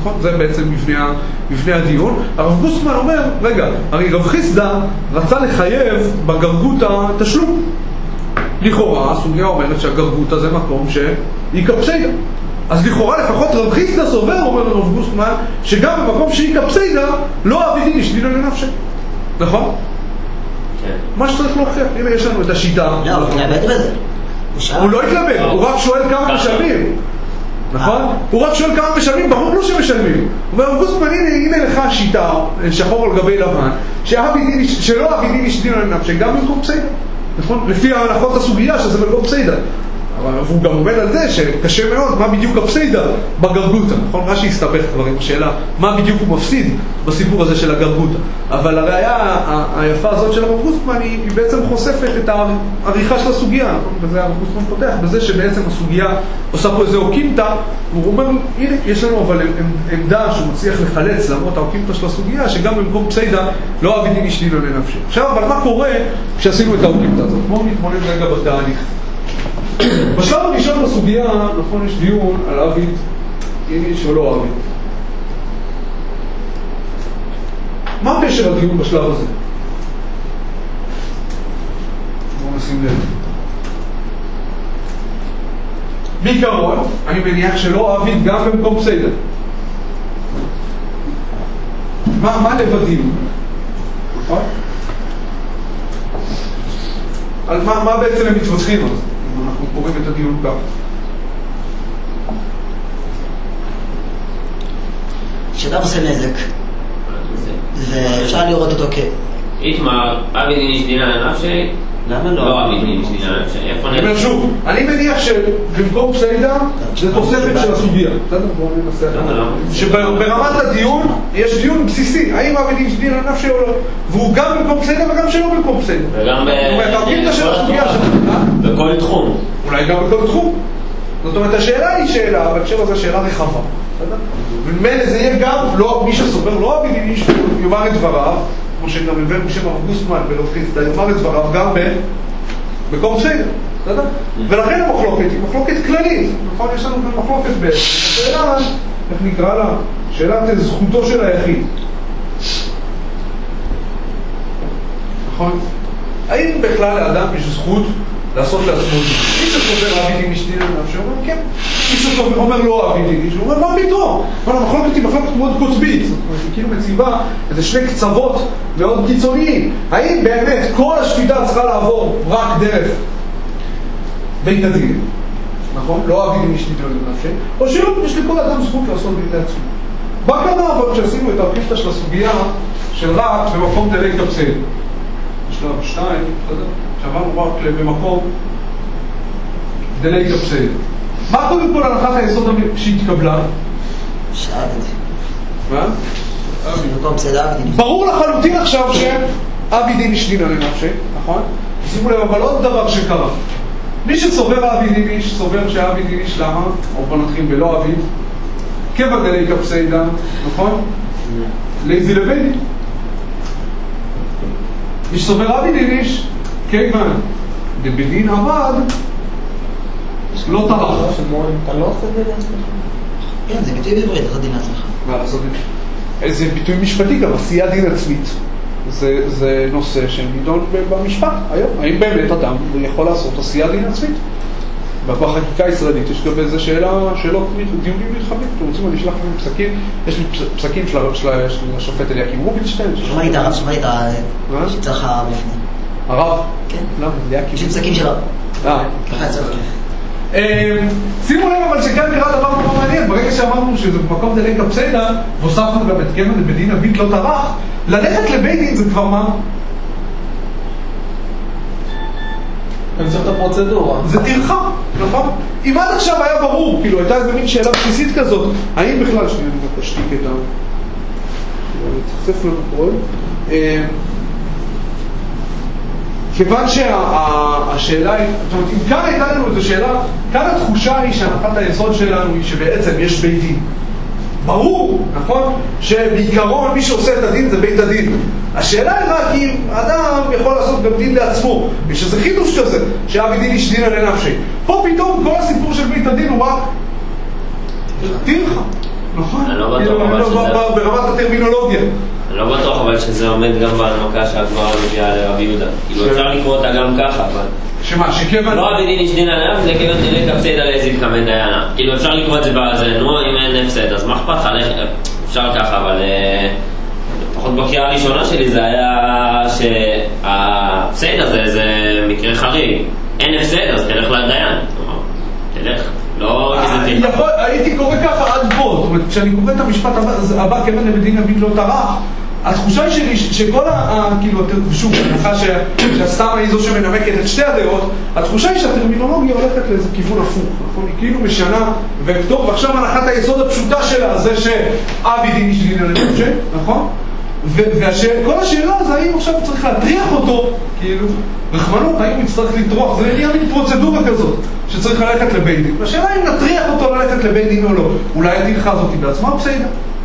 Speaker 1: נכון? זה בעצם מבנה הדיון. הרב גוסמן אומר, רגע, הרי רב חיסדא רצה לחייב בגרגותא תשלום. לכאורה, הסוגיה אומרת שהגרגותא זה מקום שהיא קפסיידא. אז לכאורה לפחות רב חיסדא סובר, אומר רב גוסמן, שגם במקום שהיא קפסיידא, לא אבידין השדינא לנפשי. נכון?
Speaker 3: כן.
Speaker 1: מה שצריך להוכיח, הנה יש לנו את השיטה.
Speaker 2: לא, הוא התלבט בזה.
Speaker 1: הוא לא התלבט, הוא רק שואל כמה משלמים. נכון? הוא רק שואל כמה משלמים, ברור לו שמשלמים. הוא אומר, גוסמן, הנה לך שיטה, שחור על גבי לבן, שלא אבידין השדינא לנפשי, גם במקום פסיידא. נכון? לפי ההנחות הסוגיה שזה במקום פסיידא. אבל הוא גם עומד על זה שקשה מאוד מה בדיוק הפסיידא בגרגותא, נכון? מה שהסתבך כבר עם השאלה מה בדיוק הוא מפסיד בסיפור הזה של הגרגותא. אבל הראיה היפה הזאת של הרב גוסמן היא בעצם חושפת את העריכה של הסוגיה, נכון? וזה הרב גוסמן פותח בזה שבעצם הסוגיה עושה פה איזה אוקימתא, והוא אומר, הנה יש לנו אבל עמדה שהוא מצליח לחלץ למרות האוקימתא של הסוגיה שגם במקום פסיידא לא אבידין השדינא לנפשי. עכשיו אבל מה קורה כשעשינו את האוקימתא הזאת? בואו נתבונן רגע בתהליך. בשלב הראשון בסוגיה, נכון, יש דיון על אביד איניש או לא אביד. מה פשר הדיון בשלב הזה? בואו נשים לב. בעיקרון, אני מניח שלא אביד גם במקום פסיידא. מה לב הדיון? נכון? על מה בעצם הם מתווכחים על זה? אנחנו קוראים את הדיון כך.
Speaker 2: כשאדם עושה נזק, ואפשר לראות אותו
Speaker 3: איתמר, אבידין השדינא לנפשי,
Speaker 2: למה
Speaker 3: לא אבידין השדינא לנפשי. איפה
Speaker 1: אני אומר שוב, אני מניח שבמקום פסיידא זה תוספת של הסוגיה. בסדר? בואו ננסה. שברמת הדיון יש דיון בסיסי, האם אבידין השדינא לנפשי או לא. והוא גם במקום פסיידא וגם שלא במקום פסיידא.
Speaker 3: וגם בכל תחום.
Speaker 1: אולי גם בכל תחום. זאת אומרת, השאלה היא שאלה, בהקשר הזה שאלה רחבה. וממילא זה יהיה גם, מי שסובר לא אבידין איש יאמר את דבריו, כמו שגם הבאנו שם הרב גוסמן ורב חיסדא, יאמר את דבריו גם במקום פסיידא. ולכן המחלוקת היא מחלוקת כללית. נכון, יש לנו כאן מחלוקת בשאלה, איך נקרא לה? שאלת זכותו של היחיד. נכון? האם בכלל לאדם יש זכות לעשות לעצמו? מי שסובר אבידין השדינא לנפשי, הוא אומר כן. מי שסובר אומר לא אבידין השדינא, הוא אומר מה פתאום? אבל המחלוקת היא מחלוקת מאוד קוטבית. זאת אומרת, היא כאילו מציבה איזה שני קצוות מאוד קיצוניים. האם באמת כל השפיטה צריכה לעבור רק דרך בית הדין? נכון? לא אבידין השדינא לנפשי. או שלא, יש לכל אדם זכות לעשות דין לעצמו. בקנה אבל כשעשינו את האוקימתא של הסוגיה של רק במקום דליקא פסיידא. בשלב 2, שעברנו רק במקום דליקא פסיידא. מה קודם כל הנחת היסוד שהתקבלה?
Speaker 2: שאביד.
Speaker 1: מה?
Speaker 2: במקום פסיידא אבידין.
Speaker 1: ברור לחלוטין עכשיו שאבידין השדינא לנפשי, נכון? שימו לב, אבל עוד דבר שקרה. מי שסובר אבידין איש, סובר שאבידין איש למה? או בוא נתחיל בלא אביד. כבא דליקא פסיידא, נכון? לאיזי לבדי. מי שסובר אבידין איש, כיוון דבדין עבד, לא טרח.
Speaker 4: אתה לא עושה את זה לעצמך?
Speaker 2: כן, זה ביטוי בעברית, לעשות דין לעצמך.
Speaker 1: מה לעשות? זה ביטוי משפטי גם, עשיית דין עצמית. זה נושא שנידון במשפט היום. האם באמת אדם יכול לעשות עשיית דין עצמית? בחקיקה הישראלית יש גם איזה שאלות דיונים נרחבים. אתם רוצים, אני אשלח לכם פסקים, יש לי פסקים של השופט אליקים רובינשטיין.
Speaker 2: מה היית הרב? מה היית שצריך הרב לפני?
Speaker 1: הרב?
Speaker 2: כן.
Speaker 1: למה? אליקים.
Speaker 2: יש לי פסקים של הרב. ככה יצא לכם.
Speaker 1: שימו לב אבל שכאן נראה דבר מאוד מעניין. ברגע שאמרנו שזה במקום דליקא פסיידא, והוספנו גם את כיוון דבדין עבד לא טרח, ללכת לבית דין זה כבר מה?
Speaker 4: אני צריך את הפרוצדורה.
Speaker 1: זה טרחה, נכון? אם עד עכשיו היה ברור, כאילו הייתה איזה מין שאלה בסיסית כזאת, האם בכלל, שנייה אני תשתיק את צפצף לנו כל, כיוון שהשאלה היא, זאת אומרת, אם כאן הייתה לנו איזו שאלה, כאן התחושה היא שהנחת היסוד שלנו היא שבעצם יש בית דין. ברור, נכון? שבעיקרון מי שעושה את הדין זה בית הדין. השאלה היא רק אם אדם יכול לעשות גם דין לעצמו, ושזה חידוש כזה, שאבידין השדינא לנפשי. פה פתאום כל הסיפור של בית הדין הוא רק טרחה. נכון?
Speaker 3: אני לא בטוח אבל שזה...
Speaker 1: ברמת הטרמינולוגיה.
Speaker 3: אני לא בטוח אבל שזה עומד גם בהנמקה שהגמרא מביאה לרבי יהודה. כאילו אפשר לקרוא אותה גם ככה, אבל...
Speaker 1: שמה, שכיוון...
Speaker 3: לא רבי דין אישדין עליו, זה כיוון דין כפסיידא לאזיל קמא דיינה. כאילו אפשר לקרוא את זה בזה, נו, אם אין הפסד, אז מה אכפת לך? אפשר ככה, אבל... לפחות בקריאה הראשונה שלי זה היה שהפסיידא זה מקרה חריג. אין הפסד, אז תלך לדיין. תלך. לא...
Speaker 1: הייתי קורא ככה עד פה, זאת אומרת, כשאני קורא את המשפט הבא כיוון לבדין אביד לא טרח, התחושה שלי שכל כאילו, שוב, הנחה שהסתמה היא זו שמנמקת את שתי הדעות, התחושה היא שהטרמינולוגיה הולכת לאיזה כיוון הפוך, נכון? היא כאילו משנה וקטור, ועכשיו הנחת היסוד הפשוטה שלה זה שאבי דין אישדין עליהם, נכון? וכל השאלה זה האם עכשיו צריך להטריח אותו, כאילו, רחמנות, האם יצטרך לטרוח, זה נהיה מין פרוצדורה כזאת, שצריך ללכת לבית דין. והשאלה אם נטריח אותו ללכת לבית דין או לא, אולי הטרחה הזאת היא בעצמה פסיידה?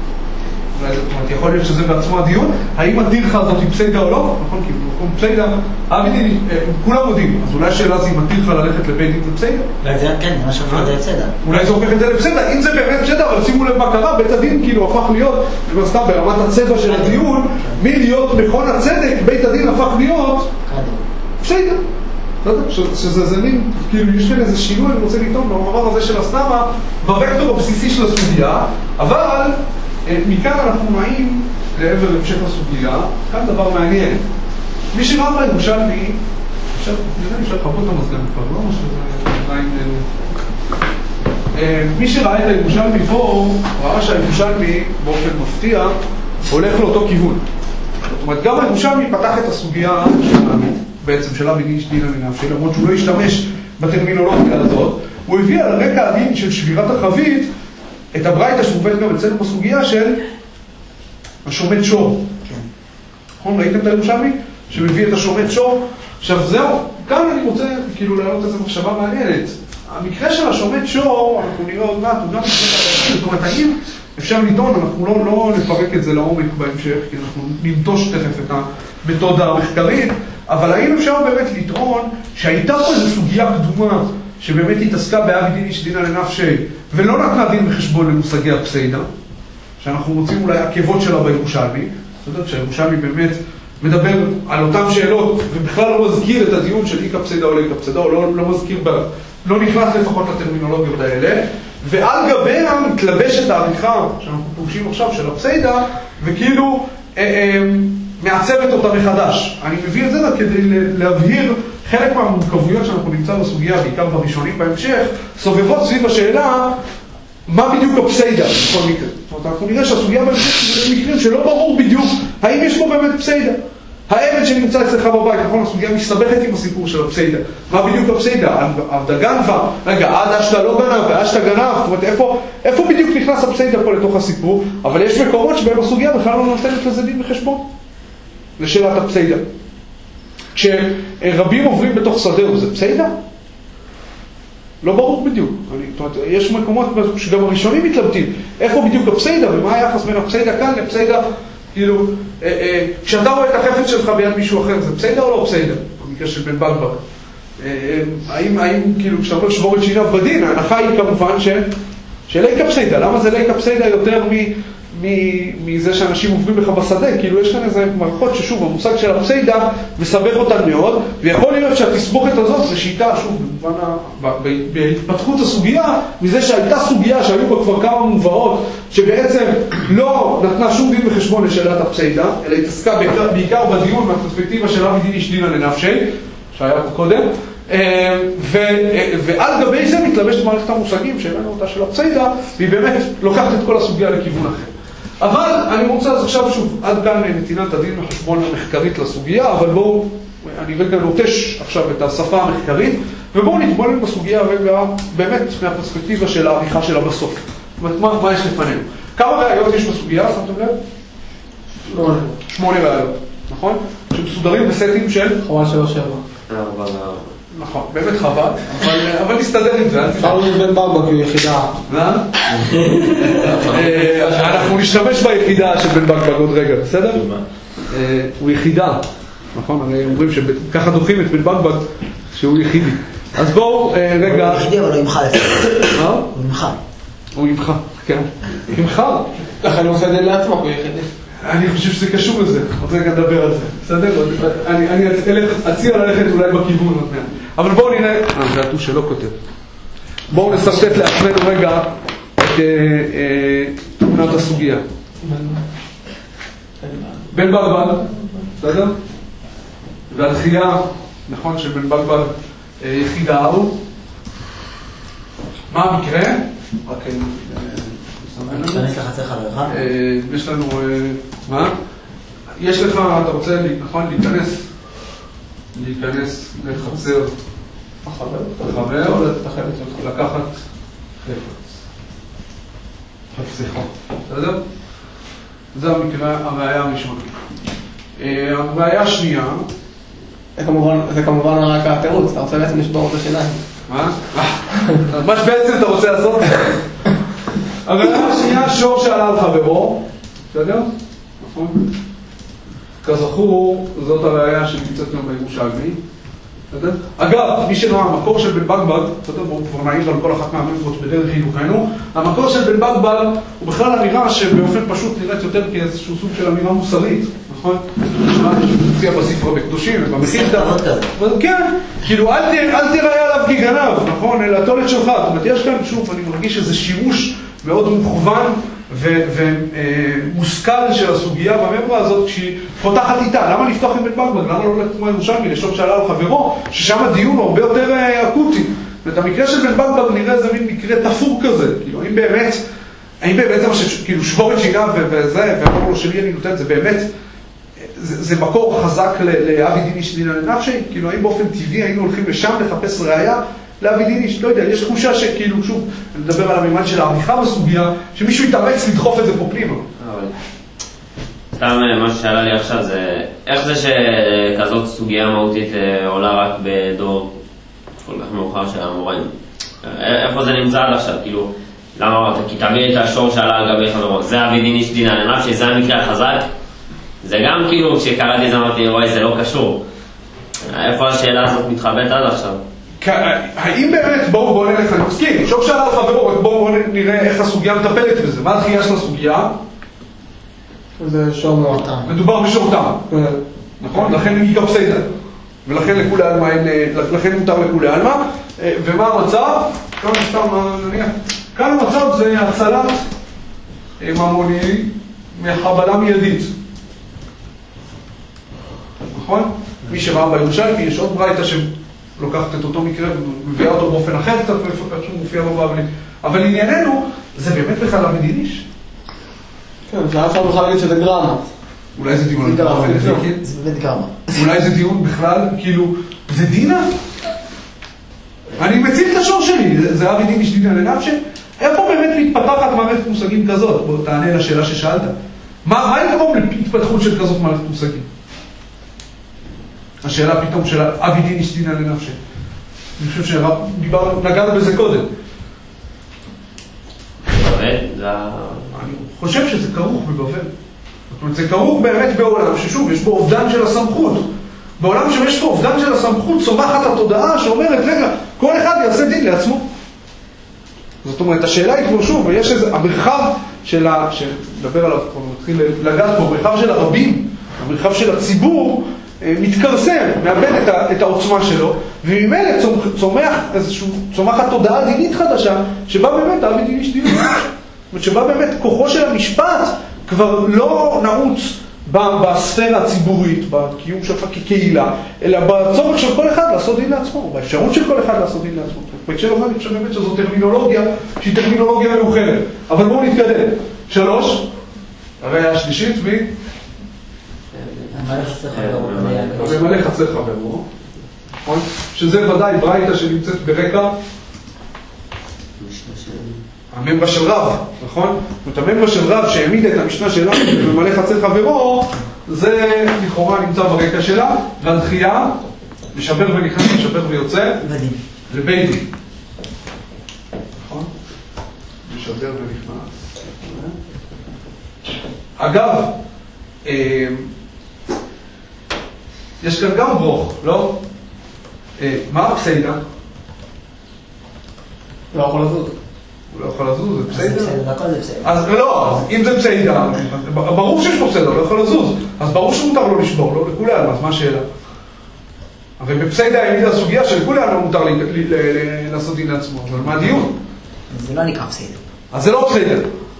Speaker 1: יכול להיות שזה בעצמו הדיון, האם הטרחה הזאת היא פסיידה או לא? נכון, כי במקום פסיידה, אבי כולם מודים, אז אולי השאלה זה אם הטרחה ללכת לבית דין זה פסיידה?
Speaker 2: אולי זה כן, מה שהופך את זה לפסיידה.
Speaker 1: אולי זה הופך את זה לפסיידה, אם זה באמת פסיידה, אבל שימו לב מה קרה, בית הדין כאילו הפך להיות, סתם ברמת הצבע של הדיון, מלהיות מכון הצדק, בית הדין הפך להיות פסיידה. שזה מין, כאילו יש כאן איזה שינוי, אני רוצה לטעון במאמר הזה של הסתמה, בווקטור הבסיסי של הסוגיה, אבל מכאן אנחנו נעים לעבר המשך הסוגיה, כאן דבר מעניין. מי שראה בירושלמי, אפשר לחפות את המזגן כבר, לא משהו, זה עדיין... מי שראה את הירושלמי פה, ראה שהירושלמי באופן מפתיע הולך לאותו כיוון. זאת אומרת, גם הירושלמי פתח את הסוגיה שלנו, בעצם של אבי דין אישדין עליהם, למרות שהוא לא השתמש בטרמינולוגיה הזאת, הוא הביא על הרקע הדין של שבירת החבית את הברייתא שמובאת גם אצלנו בסוגיה של השומט שור. נכון? ראיתם את הירושלמי? שמביא את השומט שור? עכשיו זהו, כאן אני רוצה כאילו להעלות איזו מחשבה מעניינת. המקרה של השומט שור, אנחנו נראה עוד מעט, הוא גם זאת אומרת, האם אפשר לטעון, אנחנו לא נפרק את זה לעומק בהמשך, כי אנחנו ננטוש תכף את המתודה המחקרית, אבל האם אפשר באמת לטעון שהייתה פה איזו סוגיה קדומה שבאמת התעסקה באבי דין אישדין עליהם נפשי ולא נתנה דין בחשבון למושגי הפסיידה, שאנחנו מוצאים אולי עקבות שלה בירושלמי, זאת אומרת שהירושלמי באמת מדבר על אותן שאלות ובכלל לא מזכיר את הדיון של איקה פסיידה או לאיקה פסיידה, או לא מזכיר, לא נכנס לפחות לטרמינולוגיות האלה, ועל גביה מתלבשת העריכה שאנחנו פוגשים עכשיו של הפסיידה וכאילו מעצבת אותה מחדש. אני מביא את זה רק כדי להבהיר חלק מהמורכבויות שאנחנו נמצא בסוגיה, בעיקר בראשונים בהמשך, סובבות סביב השאלה מה בדיוק הפסיידה בכל מקרה. זאת אומרת, אנחנו נראה שהסוגיה בהמשך זה מקרים שלא ברור בדיוק האם יש בו באמת פסיידה. האבן שנמצא אצלך בבית, נכון, הסוגיה מסתבכת עם הסיפור של הפסיידה. מה בדיוק הפסיידה? עבדה גנבה, רגע, עד אשתה לא גנב ואשתה גנב, זאת אומרת, איפה בדיוק נכנס הפסיידה פה לתוך הסיפור? אבל יש מקומות שבהם הסוגיה בכלל לא נותנת לזה דין בחשבון. לשאלת הפסיידה. כשרבים עוברים בתוך שדהו, זה פסיידה? לא ברור בדיוק. זאת אומרת, יש מקומות שגם הראשונים מתלבטים. איפה בדיוק הפסיידה ומה היחס בין הפסיידה כאן לפסיידה? כאילו, כשאתה רואה את החפץ שלך ביד מישהו אחר, זה פסיידה או לא פסיידה? במקרה של בן בגבג. האם כאילו, כשאתה אומר שבור את שיניו בדין, ההנחה היא כמובן שליקה פסיידה. למה זה ליקה פסיידה יותר מזה שאנשים עוברים לך בשדה? כאילו יש כאן איזה מערכות ששוב, המושג של הפסיידה מסבך אותן מאוד, ויכול להיות שהתסבוכת הזאת זה שיטה, שוב, בהתפתחות הסוגיה, מזה שהייתה סוגיה שהיו בה כבר כמה מובאות, שבעצם לא נתנה שום דין בחשבון לשאלת הפסיידה, אלא התעסקה בעיקר בדיון מהפרספקטיבה של אבי דין אישדין עליהם נפשי, שהיה פה קודם, ועל גבי זה מתלבשת מערכת המושגים שהבאנו אותה של הפסיידה, והיא באמת לוקחת את כל הסוגיה לכיוון אחר. אבל אני רוצה אז עכשיו שוב, עד כאן נתינת הדין החשבון המחקרית לסוגיה, אבל בואו, אני רגע נוטש עכשיו את השפה המחקרית, ובואו נתבונן בסוגיה רגע באמת מהפרספקטיבה של העריכה שלה בסוף. זאת אומרת, מה יש לפנינו? כמה ראיות יש בסוגיה, שמתם לב? 8 ראיות, נכון? שמסודרים בסטים של?
Speaker 4: חבל 3-7.
Speaker 1: נכון, באמת חבל, אבל נסתדר עם זה.
Speaker 4: אפשר להיות בן בגבג, הוא יחידה.
Speaker 1: מה? אנחנו נשתמש ביחידה של בן בגבג עוד רגע, בסדר? הוא יחידה, נכון? הרי אומרים שככה דוחים את בן בגבג שהוא יחידי. אז בואו רגע...
Speaker 2: הוא יחידי אבל הוא ימחה לפעמים.
Speaker 1: מה?
Speaker 2: הוא ימחה.
Speaker 1: הוא ימחה. כן, עם חר.
Speaker 4: לכן הוא עושה את זה לעצמו, ביחידי.
Speaker 1: אני חושב שזה קשור לזה, עוד רגע נדבר על זה, בסדר? אני אציע ללכת אולי בכיוון עוד מעט. אבל בואו נראה, זה הטוש שלא כותב. בואו נסרטט לעצמנו רגע את תמונת הסוגיה. בן בגבג, בסדר? והדחייה, נכון שבן בגבג יחידה הוא. מה המקרה? רק
Speaker 2: תכנס לחצר חברך?
Speaker 1: יש לנו, מה? יש לך, אתה רוצה, נכון, להיכנס לחצר החבר, או לקחת חפציך, בסדר? זה המקרה, הראייה הראשונה. הראייה השנייה,
Speaker 4: זה כמובן רק התירוץ, אתה רוצה בעצם לשבור את השיניים.
Speaker 1: מה? מה שבעצם אתה רוצה לעשות? הראייה השנייה, שור שעלה על חברו, בסדר? נכון? כזכור, זאת הראייה שנמצאת גם בירושלמי. אגב, מי שראה, המקור של בן בגבג, בואו כבר נעיר על כל אחת מהמקורות בדרך חינוכנו, המקור של בן בגבג הוא בכלל אמירה שבאופן פשוט נראית יותר כאיזשהו סוג של אמירה מוסרית, נכון? מופיע בספר בקדושים ובמחילתא. כן, כאילו אל תיראה עליו כגנב, נכון? אלא התולת שלך. זאת אומרת, יש כאן, שוב, אני מרגיש איזה שימוש מאוד מוכוון ומושכל של הסוגיה במברה הזאת כשהיא פותחת איתה. למה לפתוח עם בן בגבג? למה לא כמו ירושלמי לשאול שעלה על חברו, ששם הדיון הוא הרבה יותר אקוטי. ואת המקרה של בן בגבג נראה איזה מין מקרה תפור כזה. כאילו, האם באמת זה מה שכאילו שבור את שיניו וזה, ואמרו לו שלי אני נותן, זה באמת, זה מקור חזק לאבי דין איש דינא לנפשי? כאילו, האם באופן טבעי היינו הולכים לשם לחפש ראייה? לאבי דין איש, לא יודע, יש תחושה שכאילו, שוב, אני מדבר על המימד של העריכה בסוגיה, שמישהו יתאמץ לדחוף את זה פה פנימה.
Speaker 3: סתם מה ששאלה לי עכשיו זה, איך זה שכזאת סוגיה מהותית עולה רק בדור כל כך מאוחר של המוראים? איפה זה נמצא עד עכשיו? כאילו, למה אמרת? כי תביא את השור שעלה על גבי חברות, זה אבי דין איש דינא לנפשי, זה המקרה החזק? זה גם כאילו, כשקראתי זה אמרתי, וואי, זה לא קשור. איפה השאלה הזאת מתחבאת עד עכשיו?
Speaker 1: האם באמת, בואו נלך, אני מסכים, שור שעלה על חברות, בואו נראה איך הסוגיה מטפלת בזה. מה הדחייה של הסוגיה?
Speaker 4: זה שור מאוד טעם.
Speaker 1: מדובר בשור טעם. נכון? לכן גיגה פסיידה. ולכן לכולי עלמא, לכן מותר לכולי עלמא. ומה המצב? כאן המצב זה הצלת ממוני מחבלה מיידית. נכון? מי שראה בירושלמי, יש עוד ברייתא שלוקחת את אותו מקרה ומביאה אותו באופן אחר קצת, שהוא מופיע בבבלי. אבל ענייננו, זה באמת בכלל אבי דין איש?
Speaker 4: כן, אפשר בכלל להגיד שזה גרמה.
Speaker 1: אולי זה דיון,
Speaker 2: זה באמת גרמה.
Speaker 1: אולי זה דיון בכלל, כאילו, זה דינה? אני מציל את השור שלי, זה אבי דין איש דינא לנפשי? איפה באמת מתפתחת מערכת מושגים כזאת? בוא תענה לשאלה ששאלת. מה יגרום להתפתחות של כזאת מערכת מושגים? השאלה פתאום של אבי דין איש דינא לנפשי. אני חושב שנגענו בזה קודם. אני חושב שזה כרוך בבבל. זאת אומרת, זה כרוך באמת בעולם ששוב, יש בו אובדן של הסמכות. בעולם שיש פה אובדן של הסמכות, צומחת התודעה שאומרת, רגע, כל אחד יעשה דין לעצמו. זאת אומרת, השאלה היא כבר שוב, ויש איזה, המרחב שנדבר עליו, נתחיל לגעת פה, המרחב של הרבים, המרחב של הציבור, מתקרסם, מאבד את העוצמה שלו, וממילא צומחת תודעה דינית חדשה, שבה באמת אבי דין איש דינא לנפשי. זאת אומרת, שבה באמת כוחו של המשפט כבר לא נעוץ בספירה הציבורית, בקיום שלך כקהילה, אלא בצורך של כל אחד לעשות דין לעצמו, באפשרות של כל אחד לעשות דין לעצמו. בהקשר הזה אני חושב באמת שזו טרמינולוגיה שהיא טרמינולוגיה מאוחרת. אבל בואו נתקדם. 3, הראייה השלישית, ומלא חצר חברו, שזה ודאי ברייתא שנמצאת ברקע הממרה של רב, נכון? זאת הממרה של רב שהעמיד את המשנה שלה ומלא חצר חברו, זה לכאורה נמצא ברקע שלה, והדחייה משבר ונכנס, משבר ויוצא לבית דין. נכון? משבר ונכנס. אגב, יש כאן גם ברוך, לא? מה הפסיידה?
Speaker 4: לא יכול לזוז.
Speaker 1: הוא לא יכול לזוז, זה פסיידה.
Speaker 2: הכל זה פסיידה.
Speaker 1: אז לא, אם זה פסיידה, ברור שיש פה פסיידה, הוא לא יכול לזוז. אז ברור שמותר לו לשבור, לא לכולם, אז מה השאלה? אבל בפסיידה העמידה הסוגיה שלכולם לא מותר לעשות דין לעצמו, אבל מה הדיון?
Speaker 2: זה לא נקרא פסיידה.
Speaker 1: אז זה לא פסיידה.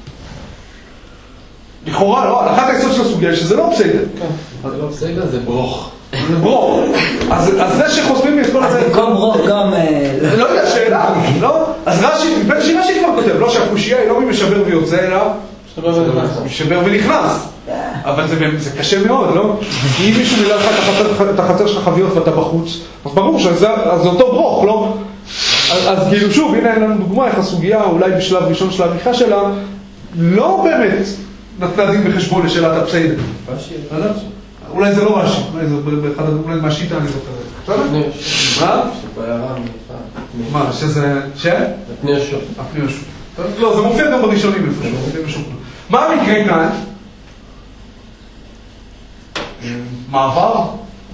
Speaker 1: לכאורה, לא, הלכת היסוד של הסוגיה שזה לא פסיידה.
Speaker 5: זה לא פסיידה, זה ברוך.
Speaker 1: זה ברוך. אז זה שחוסמים לי את כל
Speaker 2: אז
Speaker 1: הזה...
Speaker 2: במקום ברוך גם...
Speaker 1: לא יודע, שאלה, לא? אז רש"י, רש"י כבר כותב, לא שהקושייה היא לא ממשבר ויוצא אלא... משבר ונכנס. אבל זה קשה מאוד, לא? כי אם מישהו מילא לך את החצר של החביות ואתה בחוץ, אז ברור שזה אותו ברוך, לא? אז כאילו שוב, הנה אין לנו דוגמה איך הסוגיה, אולי בשלב ראשון של העריכה שלה, לא באמת נתנה דין בחשבון לשאלת הפסיידה. אולי זה לא רש"י, אולי מהשיטה אני זוכר. מה? מה, שזה...
Speaker 5: הפני השוט.
Speaker 1: הפני השוט. לא, זה מופיע גם בראשונים איפשהו. מה המקרה כאן? מעבר?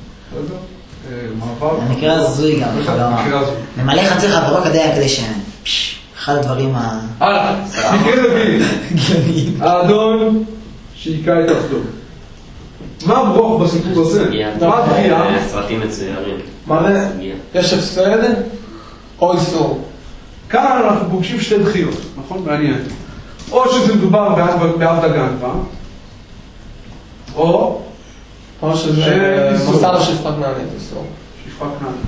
Speaker 1: מעבר?
Speaker 2: המקרה הזוי גם, ממלא חצי חברו כדי ש... אחד הדברים ה...
Speaker 1: מקרה רביעי. האדון שיקע את עבדו. מה הברוך בסיפור הזה? מה הדחייה?
Speaker 3: סרטים מצוירים.
Speaker 4: מה זה? יש הפסד או איסור?
Speaker 1: כאן אנחנו פוגשים שתי דחיות, נכון? מעניין. או שזה מדובר בעבד הגנבה, או
Speaker 4: שזה מוסר שפחת נענית, איסור.
Speaker 1: שפחת נענית.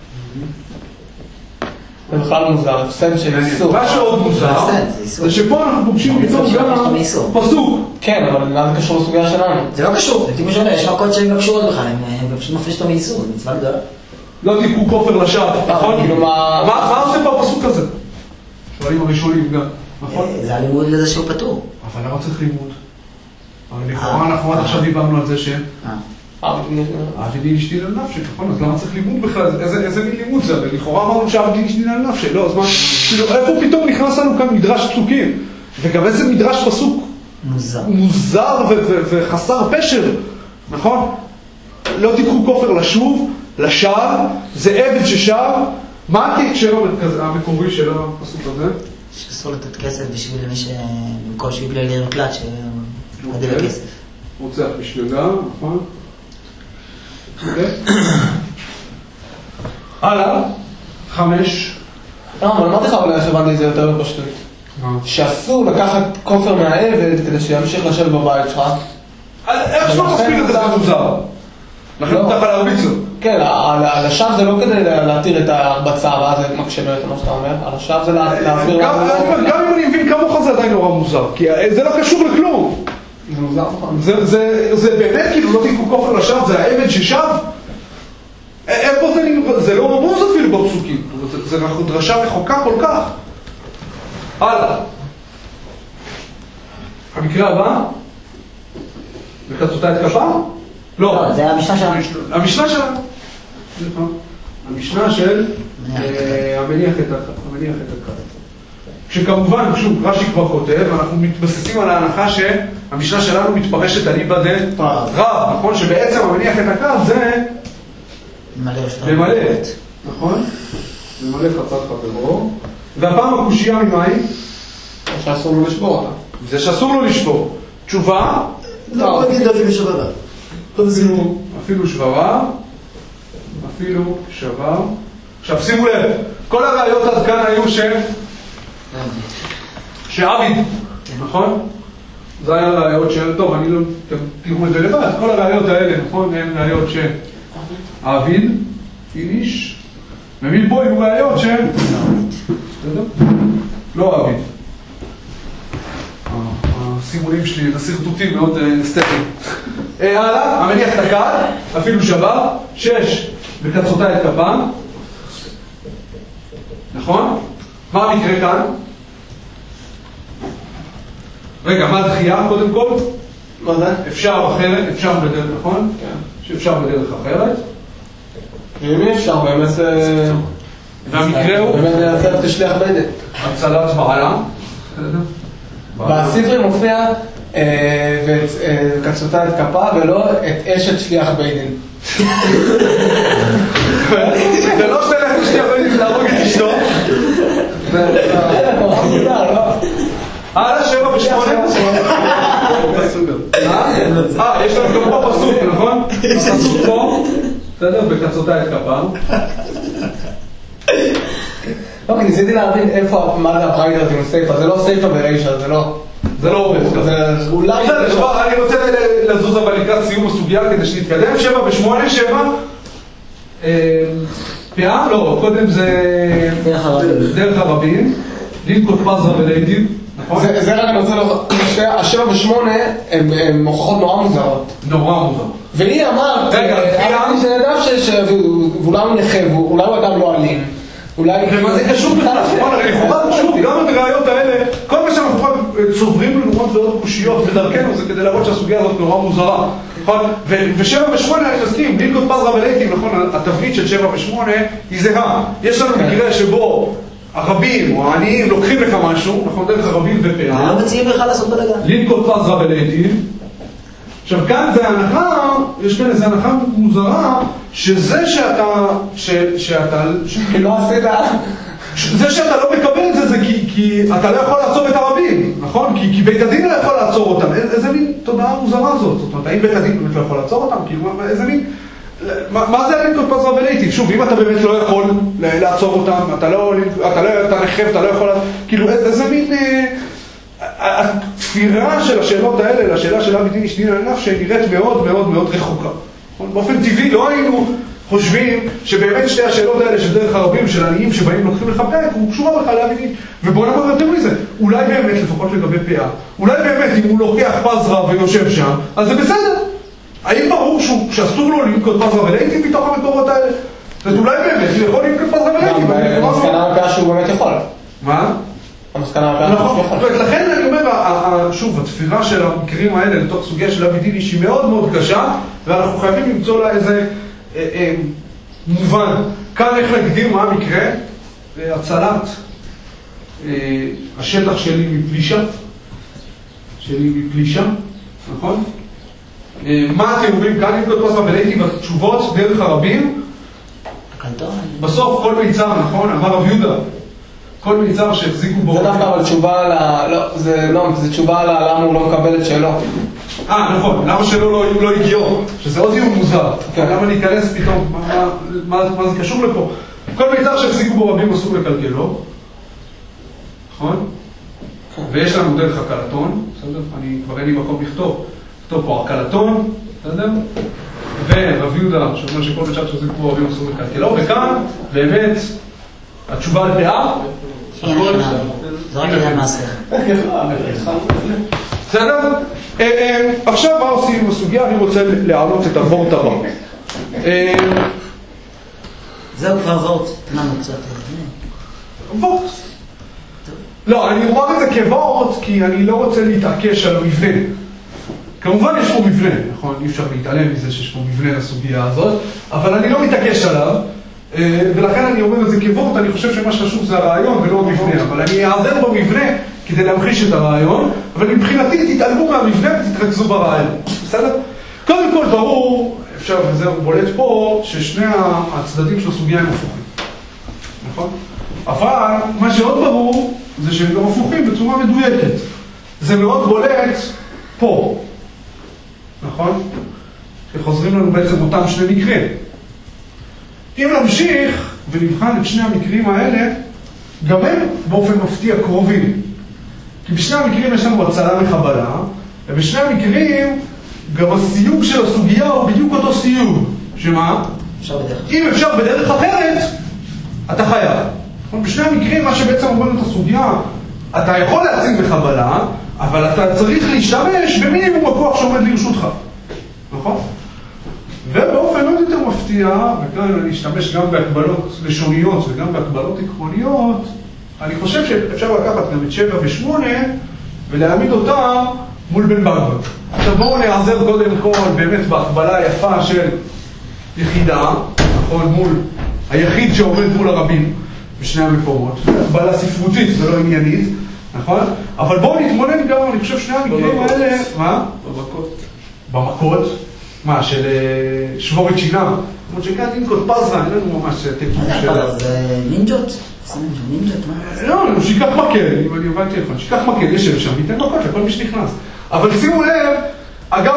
Speaker 4: זה בכלל מוזר, הפסד של איסור.
Speaker 1: מה שעוד מוזר, זה שפה אנחנו פוגשים ליצור גם פסוק.
Speaker 4: כן, אבל מה זה קשור לסוגיה שלנו?
Speaker 2: זה לא קשור, זה כמו שאומר, יש מכות שהן לא קשורות בכלל, הם פשוט מפריש אותו מאיסור, זה מצווה גדולה.
Speaker 1: לא תיקחו כופר לשווא, נכון? מה עושה פה הפסוק הזה? שואלים הראשונים גם, נכון?
Speaker 2: זה הלימוד לזה שהוא פטור.
Speaker 1: אבל למה צריך לימוד? אבל לכאורה אנחנו עד עכשיו דיברנו על זה ש... עבדין השתין על נפשי, נכון? אז למה צריך לימוד בכלל? איזה מין לימוד זה? ולכאורה אמרנו שעבדין השתין על נפשי. לא, אז מה? איפה פתאום נכנס לנו כאן מדרש פסוקים? וגם איזה מדרש פסוק? מוזר וחסר פשר, נכון? לא תיקחו כופר לשוב, לשווא, זה עבד ששב. מה ההקשר המקורי של הפסוק הזה?
Speaker 2: שאסור לתת כסף בשביל מי במקום שהוא בלי לראות מקלט שמדל הכסף.
Speaker 1: רוצח בשבילה, נכון? הלאה, 5.
Speaker 4: אבל מה תחבר לך הבנתי את זה יותר בפשטות? שאסור לקחת כופר מהעבד כדי שימשיך לשבת בבית שלך.
Speaker 1: איך שלא תסביר את זה מוזר? לכן אתה יכול להרביץ לו.
Speaker 4: כן, על השב זה לא כדי להתיר את ההרבצה, ואז זה מקשה באמת מה שאתה אומר. על השב זה להסביר...
Speaker 1: גם אם אני מבין כמוך זה עדיין נורא מוזר, כי זה לא קשור לכלום.
Speaker 4: זה מוזר נכון.
Speaker 1: זה באמת כאילו לא תיקחו כופר לשב, זה העבד ששב? איפה זה נמצא? זה לא רמוז אפילו בפסוקים. זה דרשה רחוקה כל כך. הלאה. המקרה הבא? וחצותה את כפה? לא.
Speaker 2: זה המשנה שלנו.
Speaker 1: המשנה שלנו. המשנה של המניח את הכף. שכמובן, שוב, רש"י כבר כותב, אנחנו מתבססים על ההנחה שהמשנה שלנו מתפרשת על איבא רב, נכון? שבעצם המניח את הכף זה למלא, נכון? למלא חצת חברו. והפעם הקושייה ממאי?
Speaker 4: שאסור לו לשבור אותה.
Speaker 1: זה שאסור לו לשבור. תשובה?
Speaker 2: לא, נגיד אפילו שברה.
Speaker 1: אפילו שברה. אפילו שבר. עכשיו שימו לב, כל הראיות עד כאן היו שעביד, נכון? זה היה ראיות טוב, אני לא... תראו את זה לבד, כל הראיות האלה, נכון? הן ראיות שעביד, איניש, ומפה היו ראיות לא עביד. הסימונים שלי, הסרטוטים מאוד אסתטיים. הלאה, המניח את הכד, אפילו שבר. 6, בקצותה את כפם. נכון? מה המקרה כאן? רגע, מה הדחייה קודם כל?
Speaker 4: מה זה?
Speaker 1: אפשר אחרת, אפשר בדרך, נכון?
Speaker 4: כן.
Speaker 1: שאפשר בדרך אחרת.
Speaker 4: ואם אפשר, באמת...
Speaker 1: והמקרה הוא?
Speaker 4: באמת לייצר תשליח בדק.
Speaker 1: הצלת בעלה.
Speaker 4: בספרי מופיע וקצותה את כפה ולא את אשת שליח בית-דין.
Speaker 1: זה לא שתלך לשליח בית-דין להרוג את אשתו.
Speaker 4: זה נורא מוזר,
Speaker 1: יש לנו גם פה פסוק, נכון? פסוק פה, בסדר? בקצותה את כפם.
Speaker 4: לא, כי ניסיתי להבין איפה, מה זה הפריידר עם סייפה, זה לא סייפה ורישה, זה לא...
Speaker 1: זה לא עובד.
Speaker 4: אולי...
Speaker 1: בסדר, אני רוצה לזוז אבל לקראת סיום הסוגיה כדי שנתקדם. 7 ו8, 7. פאה? לא, קודם זה... דרך הרבים. לינקות פזרה וליידים.
Speaker 4: זה רק אני רוצה לומר, ה7 ו8 הן מוכחות נורא מוזרות.
Speaker 1: נורא מוזרות.
Speaker 4: והיא אמרת, אמרתי שנדע ואולי הוא נכה, ואולי הוא אדם לא אלים.
Speaker 1: ומה זה קשור בכלל? שוב, גם בראיות האלה, כל מה שאנחנו צוברים לנו מאוד ועוד קושיות בדרכנו זה כדי להראות שהסוגיה הזאת נורא מוזרה. ו7 ו8 אני מסכים, לינקות פזרה וליידים, נכון, התבנית של 7 ו8 היא זהה. יש לנו מקרה שבו הרבים או העניים לוקחים לך משהו, נכון, דרך הרבים ופאה.
Speaker 2: לא מציעים לך לעשות בלגן.
Speaker 1: לינקות פזרה וליידים. עכשיו כאן זה הנחה, יש כאן איזו הנחה מוזרה, שזה שאתה
Speaker 4: לא עשית,
Speaker 1: זה שאתה לא מקבל את זה, זה כי אתה לא יכול לעצור את הרבים, נכון? כי בית הדין לא יכול לעצור אותם. איזה מין תודעה מוזרה זאת? זאת אומרת, האם בית הדין באמת לא יכול לעצור אותם? כאילו, איזה מין... מה זה הלינקות פזרה וליידים? שוב, אם אתה באמת לא יכול לעצור אותם, אתה נחב, אתה לא יכול... כאילו, איזה מין... התפירה של השאלות האלה לשאלה של אבי דין איש דין על נפש שנראית מאוד מאוד מאוד רחוקה. באופן טבעי לא היינו חושבים שבאמת שתי השאלות האלה של דרך הרבים של עניים שבאים לוקחים לך פרק הוא קשורה לך לאבי דין. ובואו נאמר יותר מזה, אולי באמת לפחות לגבי פאה, אולי באמת אם הוא לוקח פזרה ויושב שם, אז זה בסדר. האם ברור שאסור לו לנקוט פזרה וליידים מתוך המקורות האלה? אז אולי באמת הוא יכול לנקוט פזרה וליידים.
Speaker 4: המסקנה הפאה שהוא באמת יכול.
Speaker 1: מה?
Speaker 4: נכון,
Speaker 1: לכן אני אומר, שוב, התפירה של המקרים האלה לתוך סוגיה של אבי דין היא מאוד מאוד קשה, ואנחנו חייבים למצוא לה איזה מובן. כאן איך נגדיר מה המקרה? הצלת השטח שלי מפלישה, נכון? מה אתם אומרים כאן? אם לא פסמה ולייתי בתשובות דרך הרבים, בסוף כל מיצר, נכון? אמר רב יהודה כל מיצר שהחזיקו בו...
Speaker 4: זה דווקא אבל תשובה זה תשובה למה הוא לא מקבל את שלו.
Speaker 1: נכון, למה שלו לא הגיעו, שזה עוד דיון מוזר. למה להיכנס פתאום, מה זה קשור לפה? כל מיצר שהחזיקו בו רבים אסור לקלקלו, נכון? ויש לנו דרך הקלטון, בסדר? אני כבר אין לי מקום לכתוב פה הקלטון, בסדר? ורב יהודה שאומר שכל מיצר שהחזיקו בו רבים אסור לקלקלו, וכאן באמת התשובה על פאה?
Speaker 2: זה רק עניין מעשר.
Speaker 1: בסדר? עכשיו מה עושים עם הסוגיה? אני רוצה להעלות את הוורט הבא.
Speaker 2: זהו כבר וורט, תננו קצת.
Speaker 1: וורט. לא, אני אומר את זה כוורט כי אני לא רוצה להתעקש על המבנה. כמובן יש פה מבנה, נכון? אי אפשר להתעלם מזה שיש פה מבנה לסוגיה הזאת, אבל אני לא מתעקש עליו. ולכן אני אומר את זה כוורט, אני חושב שמה שחשוב זה הרעיון ולא המבנה, אבל אני אעזר במבנה כדי להמחיש את הרעיון, אבל מבחינתי תתעלמו מהמבנה ותתרכזו ברעיון, בסדר? קודם כל ברור, אפשר וזה בולט פה, ששני הצדדים של הסוגיה הם הפוכים, נכון? אבל מה שעוד ברור זה שהם גם הפוכים בצורה מדויקת, זה מאוד בולט פה, נכון? שחוזרים לנו בעצם אותם שני מקרים. אם נמשיך ונבחן את שני המקרים האלה, גם הם באופן מפתיע קרובים. כי בשני המקרים יש לנו הצלה מחבלה, ובשני המקרים גם הסיוג של הסוגיה הוא בדיוק אותו סיוג. שמה? אם אפשר בדרך אחרת, אתה חייב. בשני המקרים מה שבעצם אומר את הסוגיה, אתה יכול להציג מחבלה, אבל אתה צריך להשתמש במינימום הכוח שעומד לרשותך. נכון? ובאופן עוד יותר מפתיע, וכאן אני אשתמש גם בהקבלות לשוניות וגם בהקבלות עקרוניות, אני חושב שאפשר לקחת גם את 7 ו8 ולהעמיד אותה מול בן בגבד. עכשיו בואו נעזר קודם כל באמת בהקבלה היפה של יחידה, נכון, מול היחיד שעומד מול הרבים בשני המקומות. הקבלה ספרותית ולא עניינית, נכון? אבל בואו נתמונן גם, אני חושב שני המקרים האלה... מה? במכות. מה, של שבורית שינה? כמו שכאן לינקות פזרה, אין לנו ממש תקום של...
Speaker 2: זה נינג'ות? נינג'ות, מה?
Speaker 1: לא, שיקח מקל, אם אני הבנתי לך, שיקח מקל, ישב שם, ייתן מכות לכל מי שנכנס. אבל שימו לב, אגב,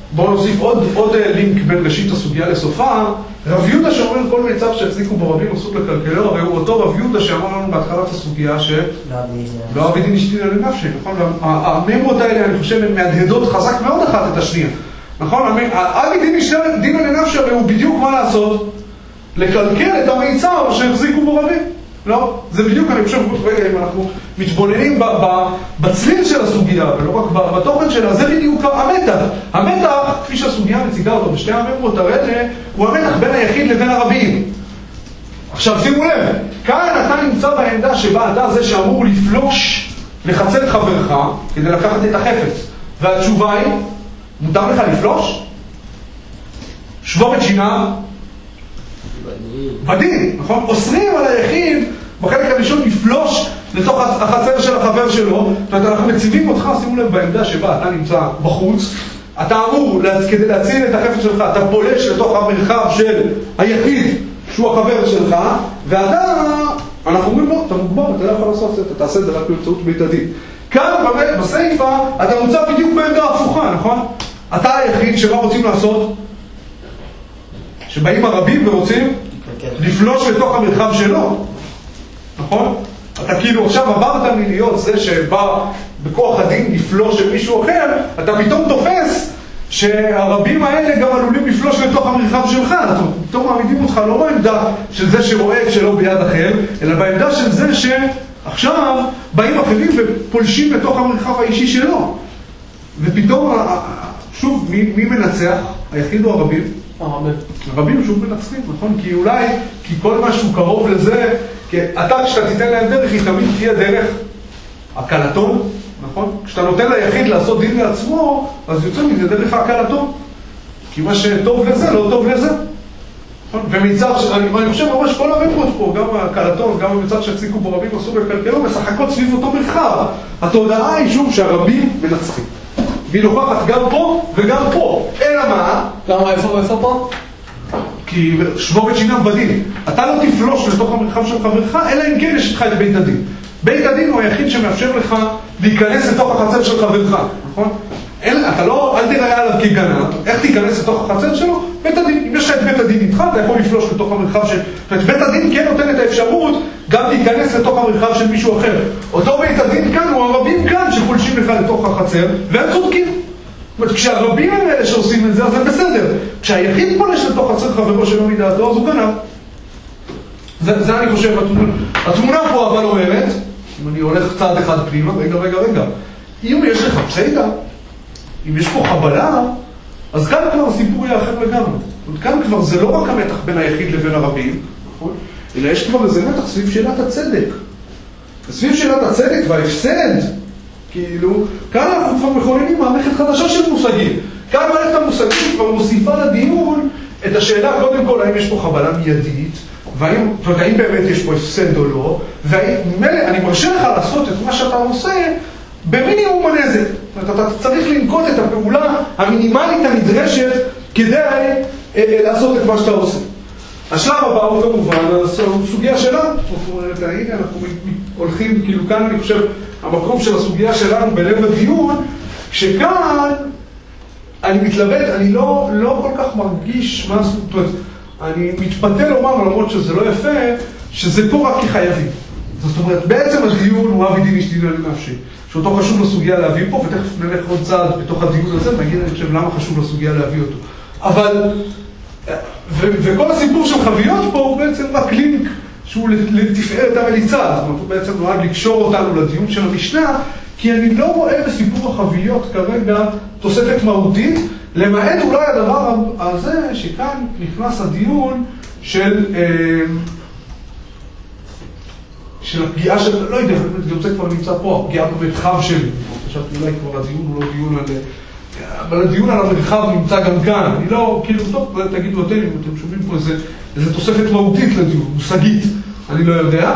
Speaker 1: בואו נוסיף עוד לינק בין ראשית הסוגיה לסופה. רב יהודה שאומר כל מיצב שהצדיקו בו רבים אסור לקלקלו, הרי הוא אותו רב יהודה שאמר לנו בהתחלת הסוגיה לא אבי דין אשתינא לנפשי, נכון? הממרות האלה אני חושב הן מהדהדות חזק מאוד אחת את השנייה, נכון? אבי דין אשתינא לנפשי הרי הוא בדיוק מה לעשות? לקלקל את המיצב שהחזיקו בו רבים. לא, זה בדיוק, אני חושב, רגע, אם אנחנו מתבוננים בצליל של הסוגיה, ולא רק בתוכן שלה, זה בדיוק המתח. המתח, כפי שהסוגיה מציגה אותו בשתי הממרות האלה, הוא המתח בין היחיד לבין הרבים. עכשיו, שימו לב, כאן אתה נמצא בעמדה שבה אתה זה שאמור לפלוש לחצר חברך, כדי לקחת את החפץ. והתשובה היא, מותר לך לפלוש? שבו בג'ינה, בדין, נכון? אוסרים על היחיד בחלק הראשון לפלוש לתוך החצר של החבר שלו. זאת אומרת, אנחנו מציבים אותך, שימו לב, בעמדה שבה אתה נמצא בחוץ, אתה אמור, כדי להציל את החפץ שלך, אתה פולש לתוך המרחב של היחיד שהוא החבר שלך, ואתה, אנחנו אומרים לו, אתה מוגבר, אתה לא יכול לעשות את זה, אתה תעשה את זה רק באמצעות בית הדין. כאן בסעיפה אתה מוצא בדיוק בעמדה הפוכה, נכון? אתה היחיד שמה רוצים לעשות? שבאים הרבים ורוצים לפלוש לתוך המרחב שלו, נכון? אתה כאילו עכשיו עברת מלהיות זה שבא בכוח הדין לפלוש של מישהו אחר, אתה פתאום תופס שהרבים האלה גם עלולים לפלוש לתוך המרחב שלך. פתאום מעמידים אותך לא בעמדה של זה שרואה את שלו ביד אחר, אלא בעמדה של זה שעכשיו באים אחרים ופולשים לתוך המרחב האישי שלו. ופתאום, שוב, מי מנצח? היחיד או הרבים? הרבים שוב מנצחים, נכון? כי אולי, כי כל משהו קרוב לזה, כי אתה כשאתה תיתן להם דרך, היא תמיד תהיה דרך הקלטון, נכון? כשאתה נותן ליחיד לעשות דין לעצמו, אז יוצא מזה דרך הקלטון. כי מה שטוב לזה, לא טוב לזה. ומצד, אני חושב ממש כל הממרות פה, גם הקלטון, גם המצד שהציקו בו רבים עשו בקלקלו, משחקות סביב אותו מרחב. התודעה היא שוב שהרבים מנצחים. והיא נוכחת גם פה וגם פה. אלא מה?
Speaker 4: למה איפה פה?
Speaker 1: כי שבו בית שינם בדין. אתה לא תפלוש לתוך המרחב של חברך, אלא אם כן יש לך את בית הדין. בית הדין הוא היחיד שמאפשר לך להיכנס לתוך החצר של חברך, נכון? אתה לא, אל תראה עליו כגנב, איך תיכנס לתוך החצר שלו? בית הדין. אם יש לך את בית הדין איתך, אתה יכול לפלוש לתוך המרחב של... בית הדין כן נותן את האפשרות גם להיכנס לתוך המרחב של מישהו אחר. אותו בית הדין כאן הוא הרבים כאן שפולשים לך לתוך החצר, והם צודקים. זאת אומרת, כשהרבים הם אלה שעושים את זה, אז זה בסדר. כשהיחיד פולש לתוך חצר חברו שלא מדעתו, אז הוא גנב. זה אני חושב, התמונה פה אבל אומרת, אם אני הולך צעד אחד פנימה, רגע. אם יש לך פסיידה, אם יש פה חבלה, אז כאן כבר הסיפור יהיה אחר לגמרי. כאן כבר זה לא רק המתח בין היחיד לבין הרבים, נכון? אלא יש כבר איזה מתח סביב שאלת הצדק. סביב שאלת הצדק וההפסד, כאילו, כאן אנחנו כבר מכוננים מערכת חדשה של מושגים. כאן מערכת המושגים כבר מוסיפה לדיון את השאלה, קודם כל, האם יש פה חבלה מיידית, והאם באמת יש פה הפסד או לא, ואני מרשה לך לעשות את מה שאתה עושה במינימום הנזק. אתה צריך לנקוט את הפעולה המינימלית הנדרשת כדי לעשות את מה שאתה עושה. השלב הבא הוא כמובן הסוגיה שלנו. הנה אנחנו הולכים, כאילו כאן אני חושב המקום של הסוגיה שלנו בלב הדיון, כשכאן אני מתלבט, אני לא כל כך מרגיש מה זאת אומרת, אני מתפתה לומר, למרות שזה לא יפה, שזה פה רק כחייבים. זאת אומרת, בעצם הדיון הוא אבי דין אשתינא לנפשי, שאותו חשוב לסוגיה להביא פה, ותכף נלך עוד צעד בתוך הדיון הזה, נגיד אני חושב למה חשוב לסוגיה להביא אותו. אבל, וכל הסיפור של חביות פה הוא בעצם רק לינק שהוא לתפארת המליצה, זאת אומרת, הוא בעצם נועד לקשור אותנו לדיון של המשנה, כי אני לא רואה בסיפור החביות כרגע תוספת מהותית, למעט אולי הדבר הזה שכאן נכנס הדיון של הפגיעה של, לא יודע, גם זה כבר נמצא פה, הפגיעה במרחב שלי. חשבתי אולי כבר הדיון הוא לא דיון על... אבל הדיון על המרחב נמצא גם כאן. אני לא, כאילו, טוב, תגידו אתם, אם אתם שומעים פה איזה תוספת מהותית לדיון, מושגית, אני לא יודע.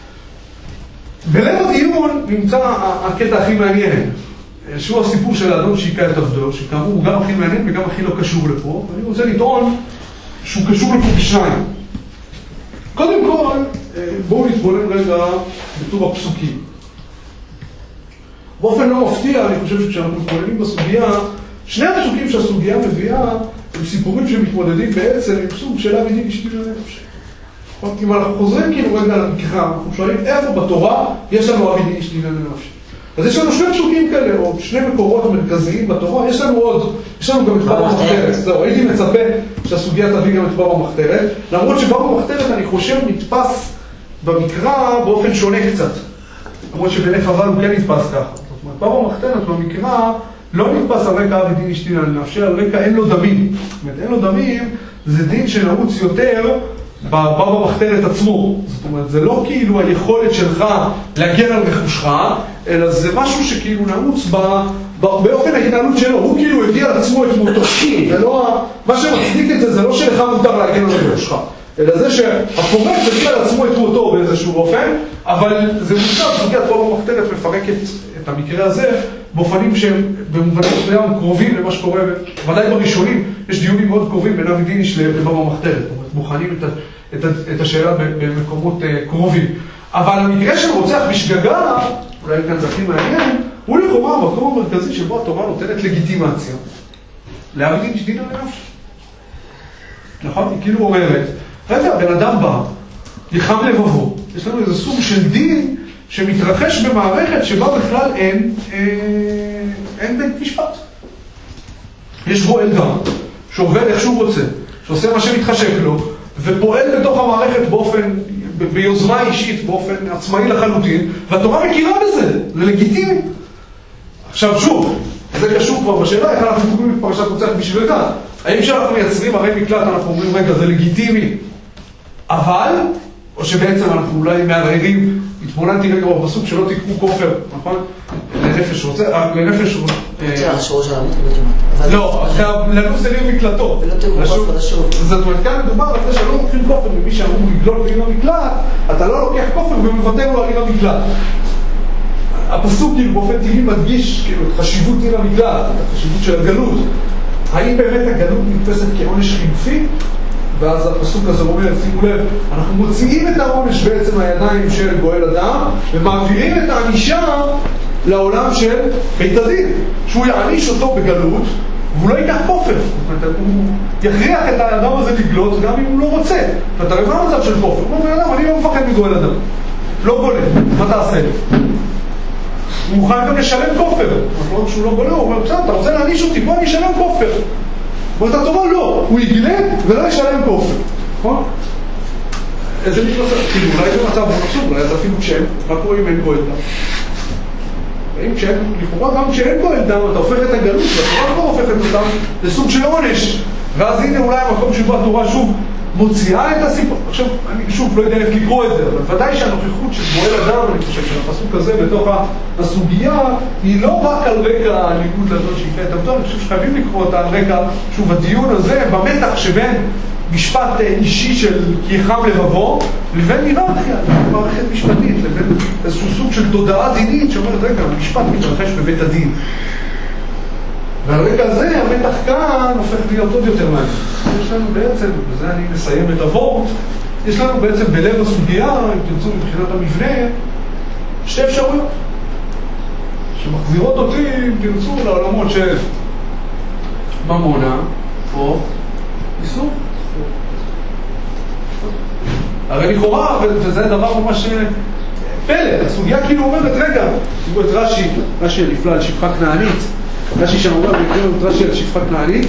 Speaker 1: בלב הדיון נמצא הקטע הכי מעניין, שהוא הסיפור של האדון שיקה את עבדו, שכאמור הוא גם הכי מעניין וגם הכי לא קשור לפה, ואני רוצה לטעון שהוא קשור לפה בשניים. קודם כל, בואו נתבונן רגע בטור הפסוקים. באופן לא מפתיע, אני חושב שכשאנחנו מתבוננים בסוגיה, שני הפסוקים שהסוגיה מביאה הם סיפורים שמתמודדים בעצם עם סוג של אבי דין אשתי לנפש. אם אנחנו חוזרים כאילו רגע למקרא, אנחנו שואלים איפה בתורה יש לנו אבי דין אשתי לנפש. אז יש לנו שני פסוקים כאלה, או שני מקורות מרכזיים בתורה, יש לנו עוד, יש לנו גם את בבא מחתרת. זהו, הייתי מצפה שהסוגיה תביא גם את בבא מחתרת, למרות שבבא מחתרת אני חושב נתפס במקרא באופן שונה קצת. למרות שבעיני חבל הוא כן נתפס ככה. זאת אומרת, בבא מחתרת במקרא לא נתפס על רקע אבי דין אשתי לנפש, על רקע אין לו דמים. זאת אומרת, אין לו דמים זה דין שנעוץ יותר בבבא מחתרת עצמו. זאת אומרת, זה לא כאילו היכולת שלך להגן על רכושך, אלא זה משהו שכאילו נעוץ באופן ההתנהלות שלו. הוא כאילו הביא על עצמו את מותו. זה לא, מה שמצדיק את זה, זה לא שלך מותר להגן על רכושך, אלא זה שהפורץ הביא על עצמו את מותו באיזשהו אופן, אבל זה מושג, סוגיית בבא מחתרת מפרקת את המקרה הזה באופנים שהם במובנים מסוים קרובים למה שקורה, ודאי בראשונים יש דיונים מאוד קרובים בין אבי דין אשתי לבבא מחתרת, בוחנים את השאלה במקומות קרובים. אבל המקרה של רוצח בשגגה, אולי כאן זה הכי מעניין, הוא לכאורה המקום המרכזי שבו התורה נותנת לגיטימציה לאבי דין אשתי לנפש. נכון? היא כאילו אומרת, רגע, בן אדם בא, יחם לבבו, יש לנו איזה סוג של דין שמתרחש במערכת שבה בכלל אין בית משפט. יש בו אדם שעובד איך שהוא רוצה, שעושה מה שמתחשק לו, ופועל בתוך המערכת ביוזמה אישית, באופן עצמאי לחלוטין, והתורה מכירה בזה, זה לגיטימי. עכשיו שוב, זה קשור כבר בשאלה, איך אנחנו קוראים את פרשת רוצח בשגגה. האם כשאנחנו מייצרים הרי מקלט אנחנו אומרים רגע זה לגיטימי, אבל, או שבעצם אנחנו אולי מערערים, התבוננתי רגע בפסוק שלא תקחו כופר, נכון? לנפש רוצה, לנפש רוצה...
Speaker 2: השור של העמוד כמעט.
Speaker 1: לא, לנוס אל עיר מקלטו.
Speaker 2: ולא תקחו כופר לשוב.
Speaker 1: זאת אומרת, כאן מדובר על זה שלא לוקחים כופר ממי שאמור לגלול בעיר המקלט, אתה לא לוקח כופר ומוותר לו על עיר המקלט. הפסוק כאילו באופן טבעי מדגיש כאילו את חשיבות עיר המקלט, את החשיבות של הגלות. האם באמת הגלות נתפסת כעונש חינוכי? ואז הפסוק הזה אומר, שימו לב, אנחנו מוציאים את העונש בעצם הידיים של גואל אדם, ומעבירים את הענישה לעולם של בית הדין, שהוא יעניש אותו בגלות, והוא לא ייקח כופר. הוא יכריח את האדם הזה לגלות גם אם הוא לא רוצה. ואתה רואה מה המצב של כופר? הוא אומר, אני לא מפחד מגואל אדם. לא גולה, מה תעשה לי? הוא מוכן גם לשלם כופר. נכון, כשהוא לא גולה, הוא אומר, בסדר, אתה רוצה להעניש אותי, בוא אני אשלם כופר. אומרת התורה לא, הוא יגלה ולא ישלם כופר. נכון? איזה מצב? כאילו, אולי זה מצב מפסוק, אולי זה אפילו כשאין, מה קורה אם אין גואל דם? ואם כשאין, לכאורה גם כשאין גואל דם, אתה הופך את הגלות, והתורה כבר הופכת אותם לסוג של עונש. ואז הנה אולי המקום שבו התורה שוב מוציאה את הסיפור. עכשיו, אני שוב לא יודע איך לקרוא את זה, אבל ודאי שהנוכחות של גואל אדם, אני חושב שהפסוק הזה בתוך הסוגיה, היא לא רק על רקע הליכוד לזאת שהקראת אותו, אני חושב שחייבים לקרוא אותה על רקע, שוב, הדיון הזה במתח שבין משפט אישי של כי חם לבבו, לבין היררכיה, מערכת משפטית, לבין איזשהו סוג של תודעה דינית שאומרת, רגע, המשפט מתרחש בבית הדין. ועל רקע הזה, המתח כאן הופך להיות עוד יותר מעניין. יש לנו בעצם, ובזה אני מסיים את הוורט, יש לנו בעצם בלב הסוגיה, אם תרצו מבחינת המבנה, שתי אפשרויות, שמחזירות אותי, אם תרצו, לעולמות של ממונה או איסור. הרי לכאורה, וזה דבר ממש פלא, הסוגיה כאילו אומרת, רגע, תראו את רש"י הנפלא על שפחה כנענית, רש"י שם אומר, וקראנו את רש"י על שפחה כנענית,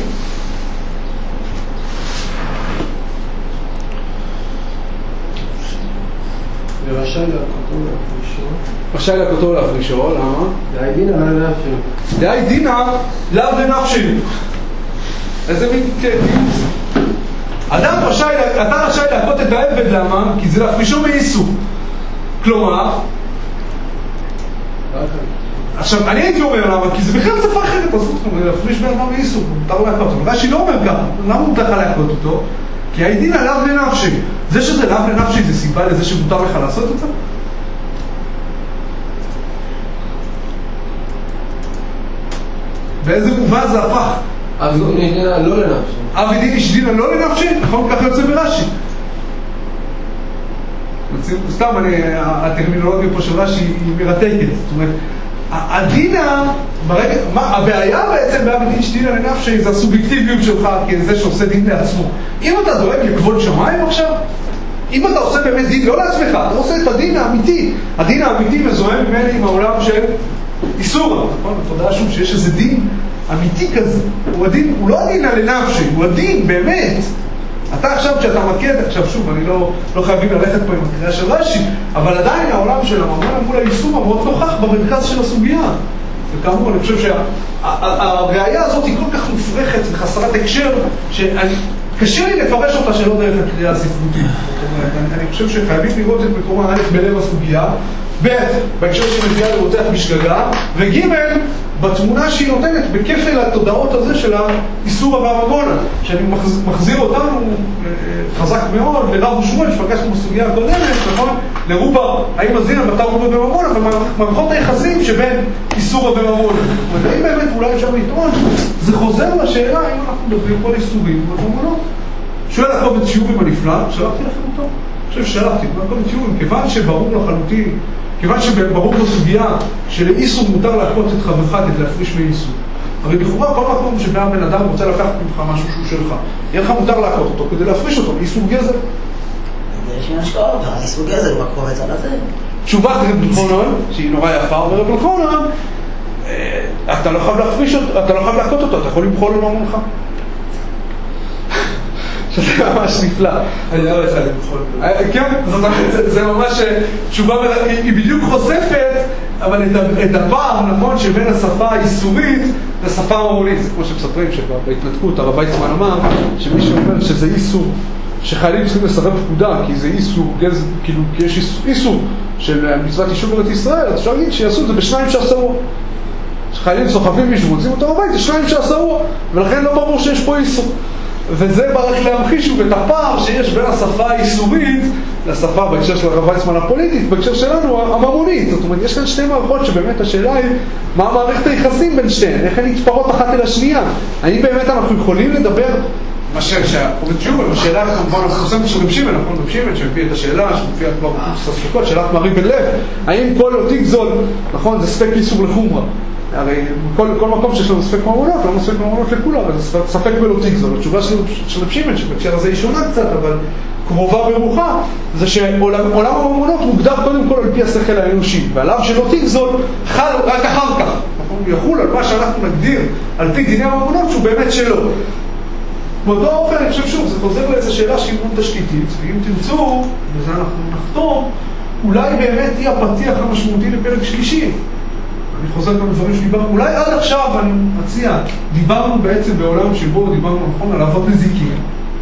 Speaker 5: ורשאי להכותו להפרישו.
Speaker 1: רשאי להכותו להפרישו, למה?
Speaker 5: דאי דינא לאו לנפשי.
Speaker 1: דאי דינא לאו לנפשי. איזה מין תירוץ? אדם רשאי, אתה רשאי להכות את העבד, למה? כי זה להפרישו מאיסור. כלומר, עכשיו, אני הייתי אומר למה, כי זה בכלל שפה אחרת, אז להפריש בן אדם מאיסור, מותר להכות אותו. רש"י לא אומר ככה, למה מותר לך להכות אותו? כי הדין לאו לנפשי. זה שזה לאו לנפשי זה סיבה לזה שמותר לך לעשות את זה? באיזה מובן זה הפך?
Speaker 5: אבי דין דינא לא לנפשי.
Speaker 1: אבי דין אשתי דינא לא לנפשי? נכון, ככה יוצא ברש"י. סתם, הטרמינולוגיה פה של רש"י היא מרתקת. זאת אומרת, הבעיה בעצם באבי דין שדינא לנפשי זה הסובייקטיביות שלך כזה שעושה דין לעצמו. אם אתה דואג לכבוד שמיים עכשיו, אם אתה עושה באמת דין לא לעצמך, אתה עושה את הדין האמיתי. הדין האמיתי מזוהם ממני עם העולם של איסור. נכון? אתה יודע שוב שיש איזה דין אמיתי כזה. הוא לא הדין לנפשי, הוא הדין באמת. אתה עכשיו כשאתה מכיר, עכשיו שוב, אני לא חייבים ללכת פה עם הקריאה של רש"י, אבל עדיין העולם של הממון מול האיסור מאוד נוכח במרכז של הסוגיה. וכאמור, אני חושב שהראייה הזאת היא כל כך מופרכת וחסרת הקשר, שקשה לי לפרש אותה שלא דרך הקריאה הספרותית. אני חושב שחייבים לראות את מקומה א' בלב הסוגיה, ב' בהקשר שמביאה לרותח בשגגה, וג' בתמונה שהיא נותנת בכפל התודעות הזה של האיסור והממונה, שאני מחזיר אותנו חזק מאוד לרב ושמואל שפגשנו בסוגיה הקודמת, נכון? לרובה, האם הזינה מתי רובה וממונה, ומערכות היחסים שבין איסור וממונה. האם באמת אולי אפשר לטעון, זה חוזר לשאלה האם אנחנו מדברים פה על איסורים וממונות. שואל הקובץ שיעורים הנפלא, שלחתי לכם אותו? אני חושב ששלחתי, הקובץ שיעורים, כיוון שברור לחלוטין, כיוון שברור בסוגיה שלאיסור מותר להכות את חברך כדי להפריש מאיסור. הרי לכאורה כל מקום שבא בן אדם רוצה לקחת ממך משהו שהוא שלך, יהיה לך מותר להכות אותו כדי להפריש אותו מאיסור גזל.
Speaker 2: יש לי השקעות, איסור גזל בקובץ על הזה.
Speaker 1: תשובת רב אלחנן, שהיא נורא יפה, ורב אלחנן, אתה לא חייב להפריש אותו, אתה לא חייב להכות אותו, אתה יכול למחול לממונך. שזה ממש נפלא.
Speaker 4: אני לא רוצה למחול.
Speaker 1: כן, זה ממש תשובה, היא בדיוק חושפת, אבל את הפער, נכון, שבין השפה האיסורית לשפה הממונית. זה כמו שמספרים שבהתנתקות הרב ויצמן אמר, שמי שאומר שזה איסור, שחיילים צריכים לסרב פקודה, כי זה איסור, כאילו, כי יש איסור של מצוות יישוב ארץ ישראל, אז אפשר להגיד שיעשו את זה בשניים שעשרו. שחיילים סוחבים מישהו, מוצאים אותו בבית, זה שניים שעשרו, ולכן לא ברור שיש פה איסור. וזה בא רק להמחיש את הפער שיש בין השפה האיסורית לשפה בהקשר של הרב ויצמן הפוליטית, בהקשר שלנו הממונית. זאת אומרת, יש כאן שתי מערכות שבאמת השאלה היא מה מערכת היחסים בין שתיהן, איך הן נתפרות אחת אל השנייה. האם באמת אנחנו יכולים לדבר שהקובץ שיעורים, השאלה כמובן החוסמת של רב שמעון, נכון? רב שמעון שמביא את השאלה, שמופיעה כבר בספקות, שאלת מערי בן לב, האם כל לא תגזול, נכון? זה ספק איסור לחומרה. הרי כל מקום שיש לנו ספק ממונות, לא ספק ממונות לכולה, אבל זה ספק ולא תגזול. התשובה של רב שמעון, שבהקשר הזה היא שונה קצת, אבל קרובה ורוחה, זה שעולם הממונות מוגדר קודם כל על פי השכל האנושי, ועליו שלא תגזול חל רק אחר כך. נכון? הוא יחול על מה שאנחנו נגדיר על פי דיני הממונות שהוא באמת שלו. באותו אופן, אני חושב שוב, זה חוזר לאיזו שאלה שהיא מאוד תשתיתית, ואם תרצו, וזה אנחנו נחתום, אולי באמת היא הפתיח המשמעותי לפרק שלישי. אני חוזר כאן לדברים שדיברנו, אולי עד עכשיו אני מציע, דיברנו בעצם בעולם שבו דיברנו נכון על אבות נזיקים,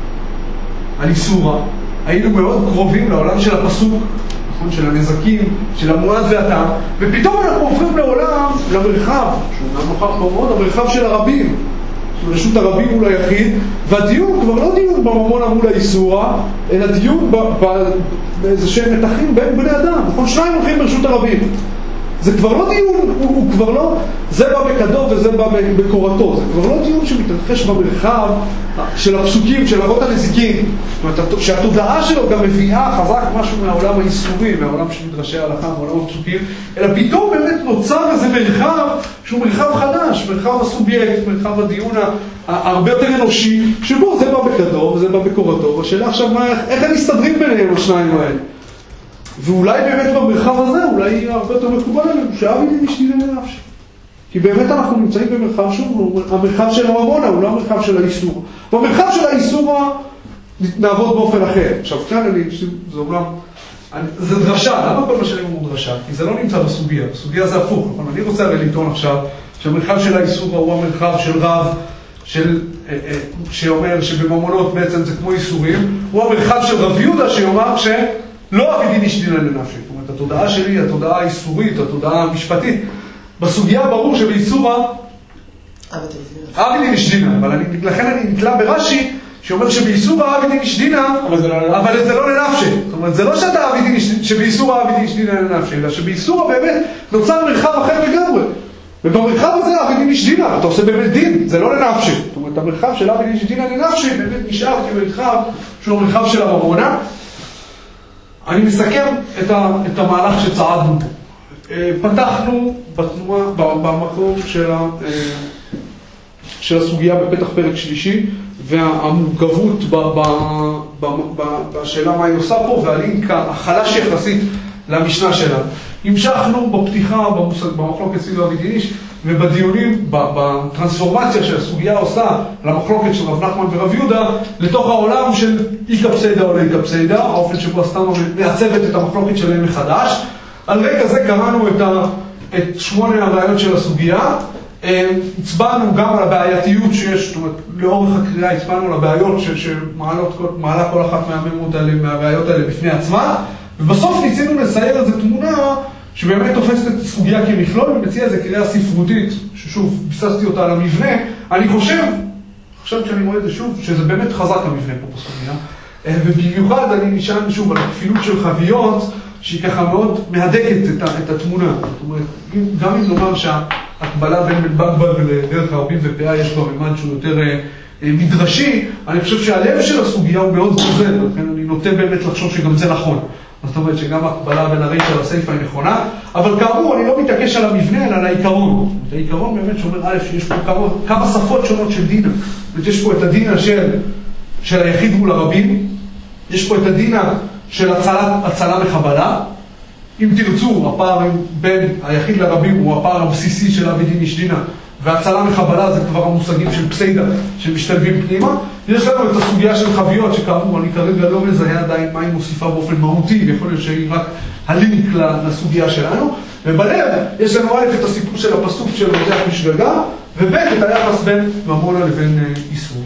Speaker 1: על איסורה, היינו מאוד קרובים לעולם של הפסוק, נכון, של הנזקים, של המועד והטעם, ופתאום אנחנו עוברים לעולם, למרחב, שהוא נוכח פה מאוד, המרחב של הרבים, רשות הרבים מול היחיד, והדיון כבר לא דיון בממונה מול האיסורה, אלא דיון באיזה שהם מתחים בין בני אדם, נכון? שניים הולכים ברשות הרבים. זה כבר לא דיון, הוא כבר לא, זה בא בכדו וזה בא בקורתו, זה כבר לא דיון שמתרחש במרחב של הפסוקים, של אבות הנזיקים, שהתודעה שלו גם מביאה חזק משהו מהעולם האיסורי, מהעולם של מדרשי ההלכה, מהעולם הפסוקים, אלא פתאום באמת נוצר איזה מרחב שהוא מרחב חדש, מרחב הסובייקט, מרחב הדיון הרבה יותר אנושי, שבו זה בא בכדו וזה בא בקורתו, והשאלה עכשיו איך הם מסתדרים ביניהם השניים האלה? ואולי באמת במרחב הזה, אולי יהיה הרבה יותר מקובל עלינו, שאבי דין שדינא לנפשי. כי באמת אנחנו נמצאים במרחב שוב, המרחב של הממונה, הוא לא המרחב של האיסור. במרחב של האיסור נעבוד באופן אחר. עכשיו, כאן זה אומנם, זה דרשה, למה כל מה שאני אומר דרשה? כי זה לא נמצא בסוגיה, בסוגיה זה הפוך. אני רוצה הרי לטעון עכשיו, שהמרחב של האיסור הוא המרחב של רב, שאומר שבממונות בעצם זה כמו איסורים, הוא המרחב של רב יהודה שיאמר לא אבי דין שדינא לנפשי. זאת אומרת, התודעה שלי, התודעה האיסורית, התודעה המשפטית. בסוגיה ברור שבאיסורה אבי דין שדינא, אבל לכן אני נתלה ברש"י שאומר שבאיסורה אבי דין שדינא, אבל זה לא לנפשי. זאת אומרת, זה לא שבאיסורה אבי דין שדינא לנפשי, אלא שבאיסורה באמת נוצר מרחב אחר לגמרי. ובמרחב הזה אבי דין שדינא, אתה עושה באמת דין, זה לא לנפשי. זאת אומרת, המרחב של אבי דין שדינא לנפשי באמת נשאר כמרחב שהוא המרחב של הממונה. אני מסכם את המהלך שצעדנו. פתחנו בתנועה, במקום של הסוגיה בפתח פרק שלישי, והמורכבות בשאלה מה היא עושה פה, והלינק החלש יחסית למשנה שלה. המשכנו בפתיחה במחלוקת סביב רבי דיניש, ובדיונים, בטרנספורמציה שהסוגיה עושה למחלוקת של רב נחמן ורב יהודה, לתוך העולם של איקה פסיידה או לא איקה פסיידה, האופן שבו הסתמה מעצבת את המחלוקת שלהם מחדש. על רקע זה קראנו את 8 הראיות של הסוגיה, הצבענו גם על הבעייתיות שיש, זאת אומרת, לאורך הקריאה הצבענו על הבעיות שמעלה כל אחת מהראיות האלה בפני עצמה, ובסוף ניסינו לצייר איזו תמונה שבאמת תופסת את הסוגיה כמכלול, ומציע איזו קריאה ספרותית, ששוב, ביססתי אותה על המבנה. אני חושב שאני רואה את זה שוב, שזה באמת חזק המבנה פה בסוגיה, ובמיוחד אני נשען שוב על הכפילות של חביות, שהיא ככה מאוד מהדקת את התמונה. זאת אומרת, גם אם נאמר שההקבלה בין בגבג לדרך הרבים ופאה יש בה ממד שהוא יותר מדרשי, אני חושב שהלב של הסוגיה הוא מאוד גוזל, לכן אני נוטה באמת לחשוב שגם זה נכון. זאת אומרת שגם ההקבלה בין הרישא לסיפא היא נכונה, אבל כאמור אני לא מתעקש על המבנה אלא על העיקרון. העיקרון באמת שאומר א' שיש פה כמה שפות שונות של דינה. יש פה את הדינה של היחיד מול הרבים, יש פה את הדינה של הצלה מחבלה. אם תרצו, הפער בין היחיד לרבים הוא הפער הבסיסי של אבי דין איש דינה, והצלה מחבלה זה כבר המושגים של פסיידה שמשתלבים פנימה. יש לנו את הסוגיה של חביות שכאמור אני כרגע לא מזהה עדיין מה היא מוסיפה באופן מהותי, ויכול להיות שהיא רק הלינק לסוגיה שלנו. ובלב יש לנו א' את הסיפור של הפסוק של רוזח משגגה, וב' את היחס בין ממונה לבין איסור.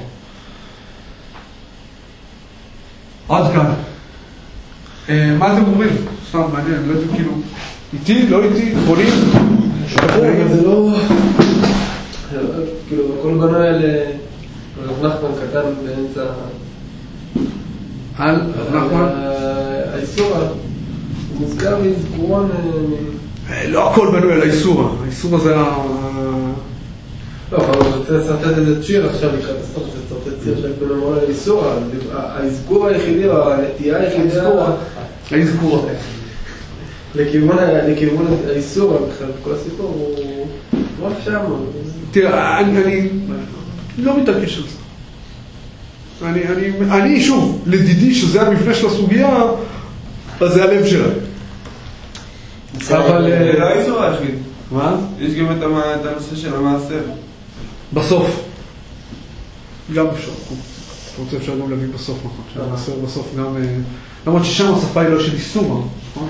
Speaker 1: עד כאן. מה אתם אומרים? סתם מעניין, לא יודעים כאילו איתי, לא איתי, בונים?
Speaker 5: זה לא... כאילו, הכל בנוי על רב נחמן קטן באמצע...
Speaker 1: על רב נחמן?
Speaker 5: האיסורה, הוא מוזכר מזכורון...
Speaker 1: לא הכל בנוי על האיסורה, האיסורה זה ה...
Speaker 5: לא, אבל הוא רוצה לסרטט איזה צ'יר עכשיו לקראת הסוף, זה סרטט ציר של בנאמר על האיסורה, האזכור היחידי או הנטייה היחידי...
Speaker 1: האזכורה.
Speaker 5: לכיוון האיסורה בכלל, כל הסיפור הוא... רק שם.
Speaker 1: תראה, אני לא מתעקש על זה. אני שוב, לדידי שזה המבנה של הסוגיה, אז זה הלב שלה. אבל...
Speaker 6: זה לא איסורה, שגיד.
Speaker 1: מה?
Speaker 6: יש גם את הנושא של המעשר.
Speaker 1: בסוף. גם אפשר. אתה רוצה אפשר גם להביא בסוף, נכון? שהמעשר בסוף גם... למרות ששם השפה היא לא של איסורה, נכון?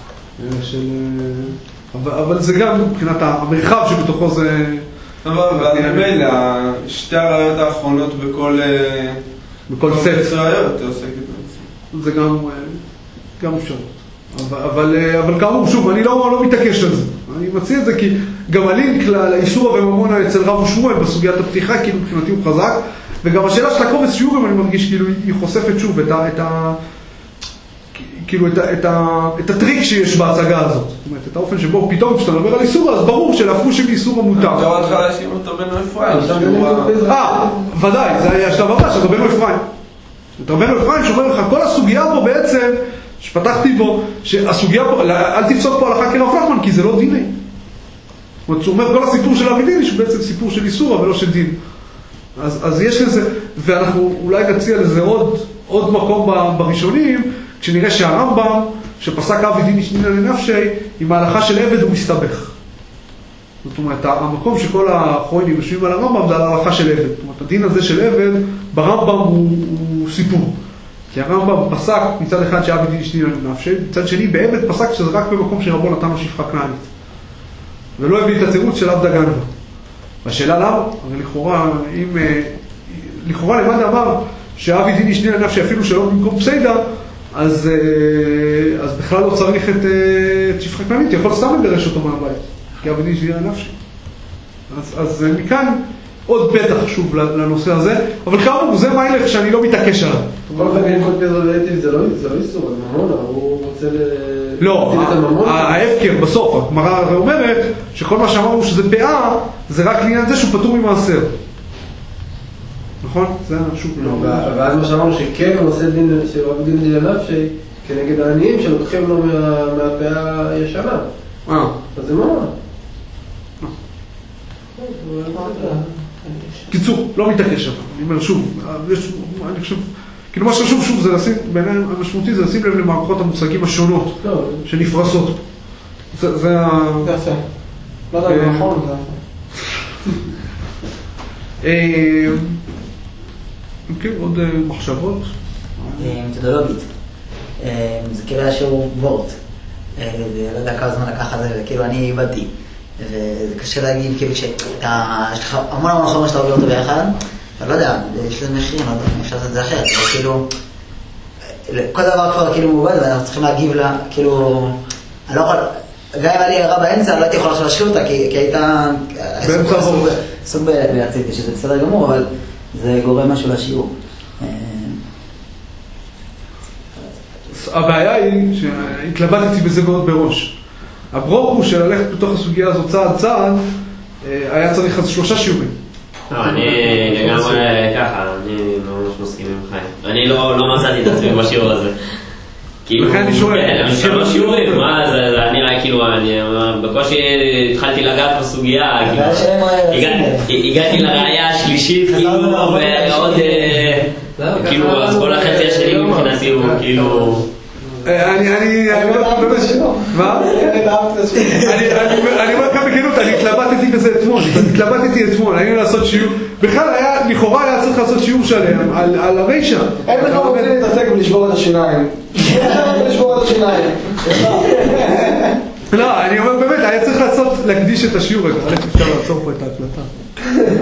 Speaker 1: אבל זה גם מבחינת המרחב שבתוכו זה...
Speaker 6: אבל מילא, שתי הראיות האחרונות בכל סט ראיות אתה עוסקת בזה.
Speaker 1: זה גם אפשרות. אבל כאמור, שוב, אני לא מתעקש על זה. אני מציע את זה כי גם הלינק לאיסור וממונה אצל רב ושמואל בסוגיית הפתיחה, כאילו מבחינתי הוא חזק, וגם השאלה של הקובץ שיעורים אני מרגיש כאילו היא חושפת שוב את הטריק שיש בהצגה הזאת. זאת אומרת, את האופן שבו פתאום כשאתה מדבר על איסור, אז ברור שלהפכו שבאיסור המותר.
Speaker 6: אתה עוד חלשים אותו בנו אפרים.
Speaker 1: ודאי, זה היה השלב הבא, שאתה בנו אפרים. אתה בנו אפרים שאומר לך, כל הסוגיה פה בעצם, שפתחתי בו, שהסוגיה פה, אל תפסוק פה הלכה כרב נחמן, כי זה לא דיני. זאת אומרת, הוא אומר, כל הסיפור של אבי דיני, שהוא בעצם סיפור של איסור, אבל לא של דין. אז יש לזה, ואנחנו אולי נציע לזה עוד מקום בראשונים, כשנראה שהרמב"ם, שפסק אבי דין איש דינה לנפשי, עם ההלכה של עבד הוא מסתבך. זאת אומרת, המקום שכל האחרונים יושבים על הרמב"ם זה על ההלכה של עבד. זאת אומרת, הדין הזה של עבד ברמב"ם הוא סיפור. כי הרמב"ם פסק מצד אחד שאבי דין איש דינה לנפשי, מצד שני בעבד פסק שזה רק במקום שרבו נתן לו שפחה כנענית. ולא הביא את התירוץ של עבדה גנבה. והשאלה למה? הרי לכאורה למד אמר שאבי דין איש דינה לנפשי אפילו שלא במקום פסיידה, אז בכלל לא צריך את שפחה כנענית, יכול סתם לגרש אותו מהבית, כי אבי דין איש דינה לנפשי. אז מכאן עוד פתח שוב לנושא הזה, אבל כאמור זה מיילך שאני לא מתעקש עליו.
Speaker 5: כל פגעים כל פזרבייטיב זה לא איסור, זה ממונה, הוא רוצה
Speaker 1: לא, ההפקר בסוף, הגמרא אומרת שכל מה שאמרנו שזה פאה, זה רק לעניין זה שהוא פטור ממעשר. נכון? זה שוב לא.
Speaker 5: ואז מה שאמרנו שכן הוא עושה דין של רב דין לנפשי כנגד העניים שלוקחים לו מהפאה הישנה. אז זה ממונה.
Speaker 1: קיצור, לא מתעקש שם. אני אומר שוב, אני חושב, כאילו מה שחשוב שוב זה לשים, בעיניי המשמעותי זה לשים לב למערכות המושגים השונות שנפרסות. זה ה...
Speaker 4: זה יפה. לא יודע, זה נכון, זה יפה.
Speaker 1: כן, עוד מחשבות?
Speaker 2: מתודולוגית. זה כאילו איזשהו וורט. לא יודע כמה זמן לקח על זה, וכאילו אני איבדתי. וזה קשה להגיד, כאילו כשאתה... יש לך המון חומר שאתה עובר אותו ביחד, אבל לא יודע, יש לזה מחירים, לא יודע אם אפשר לעשות את זה אחרת, אבל כאילו... כל דבר כבר כאילו מעובד, ואנחנו צריכים להגיב לה, כאילו... אני לא יכול... גם אם היה לי הערה באמצע, לא הייתי יכול עכשיו להשאיר אותה, כי הייתה...
Speaker 1: באמצע הורד.
Speaker 2: סוג ביציתי, שזה בסדר גמור, אבל זה גורם משהו לשיעור.
Speaker 1: הבעיה היא שהתלבטתי בזה מאוד בראש. הברוך הוא של ללכת בתוך הסוגיה הזאת צעד צעד, היה צריך אז 3 שיעורים.
Speaker 3: אני לגמרי ככה, אני לא ממש מסכים עם חיים. אני לא מצאתי את עצמי בשיעור הזה.
Speaker 1: לכן אני שואל.
Speaker 3: אני 3 שיעורים, מה זה נראה כאילו, אני בקושי התחלתי לגעת בסוגיה, הגעתי לראייה השלישית, כאילו, ועוד, כאילו, אז כל החצי השני מבחינתי הוא כאילו...
Speaker 1: אני אומר כאן בכנות, אני התלבטתי בזה אתמול, היינו לעשות שיעור, בכלל לכאורה היה צריך לעשות שיעור שלם על הרשע.
Speaker 4: אין לך רוצה להתעסק ולשבור את השיניים.
Speaker 1: לא, אני אומר באמת, היה צריך להקדיש את השיעור רגע, אפשר לעצור פה את ההקלטה.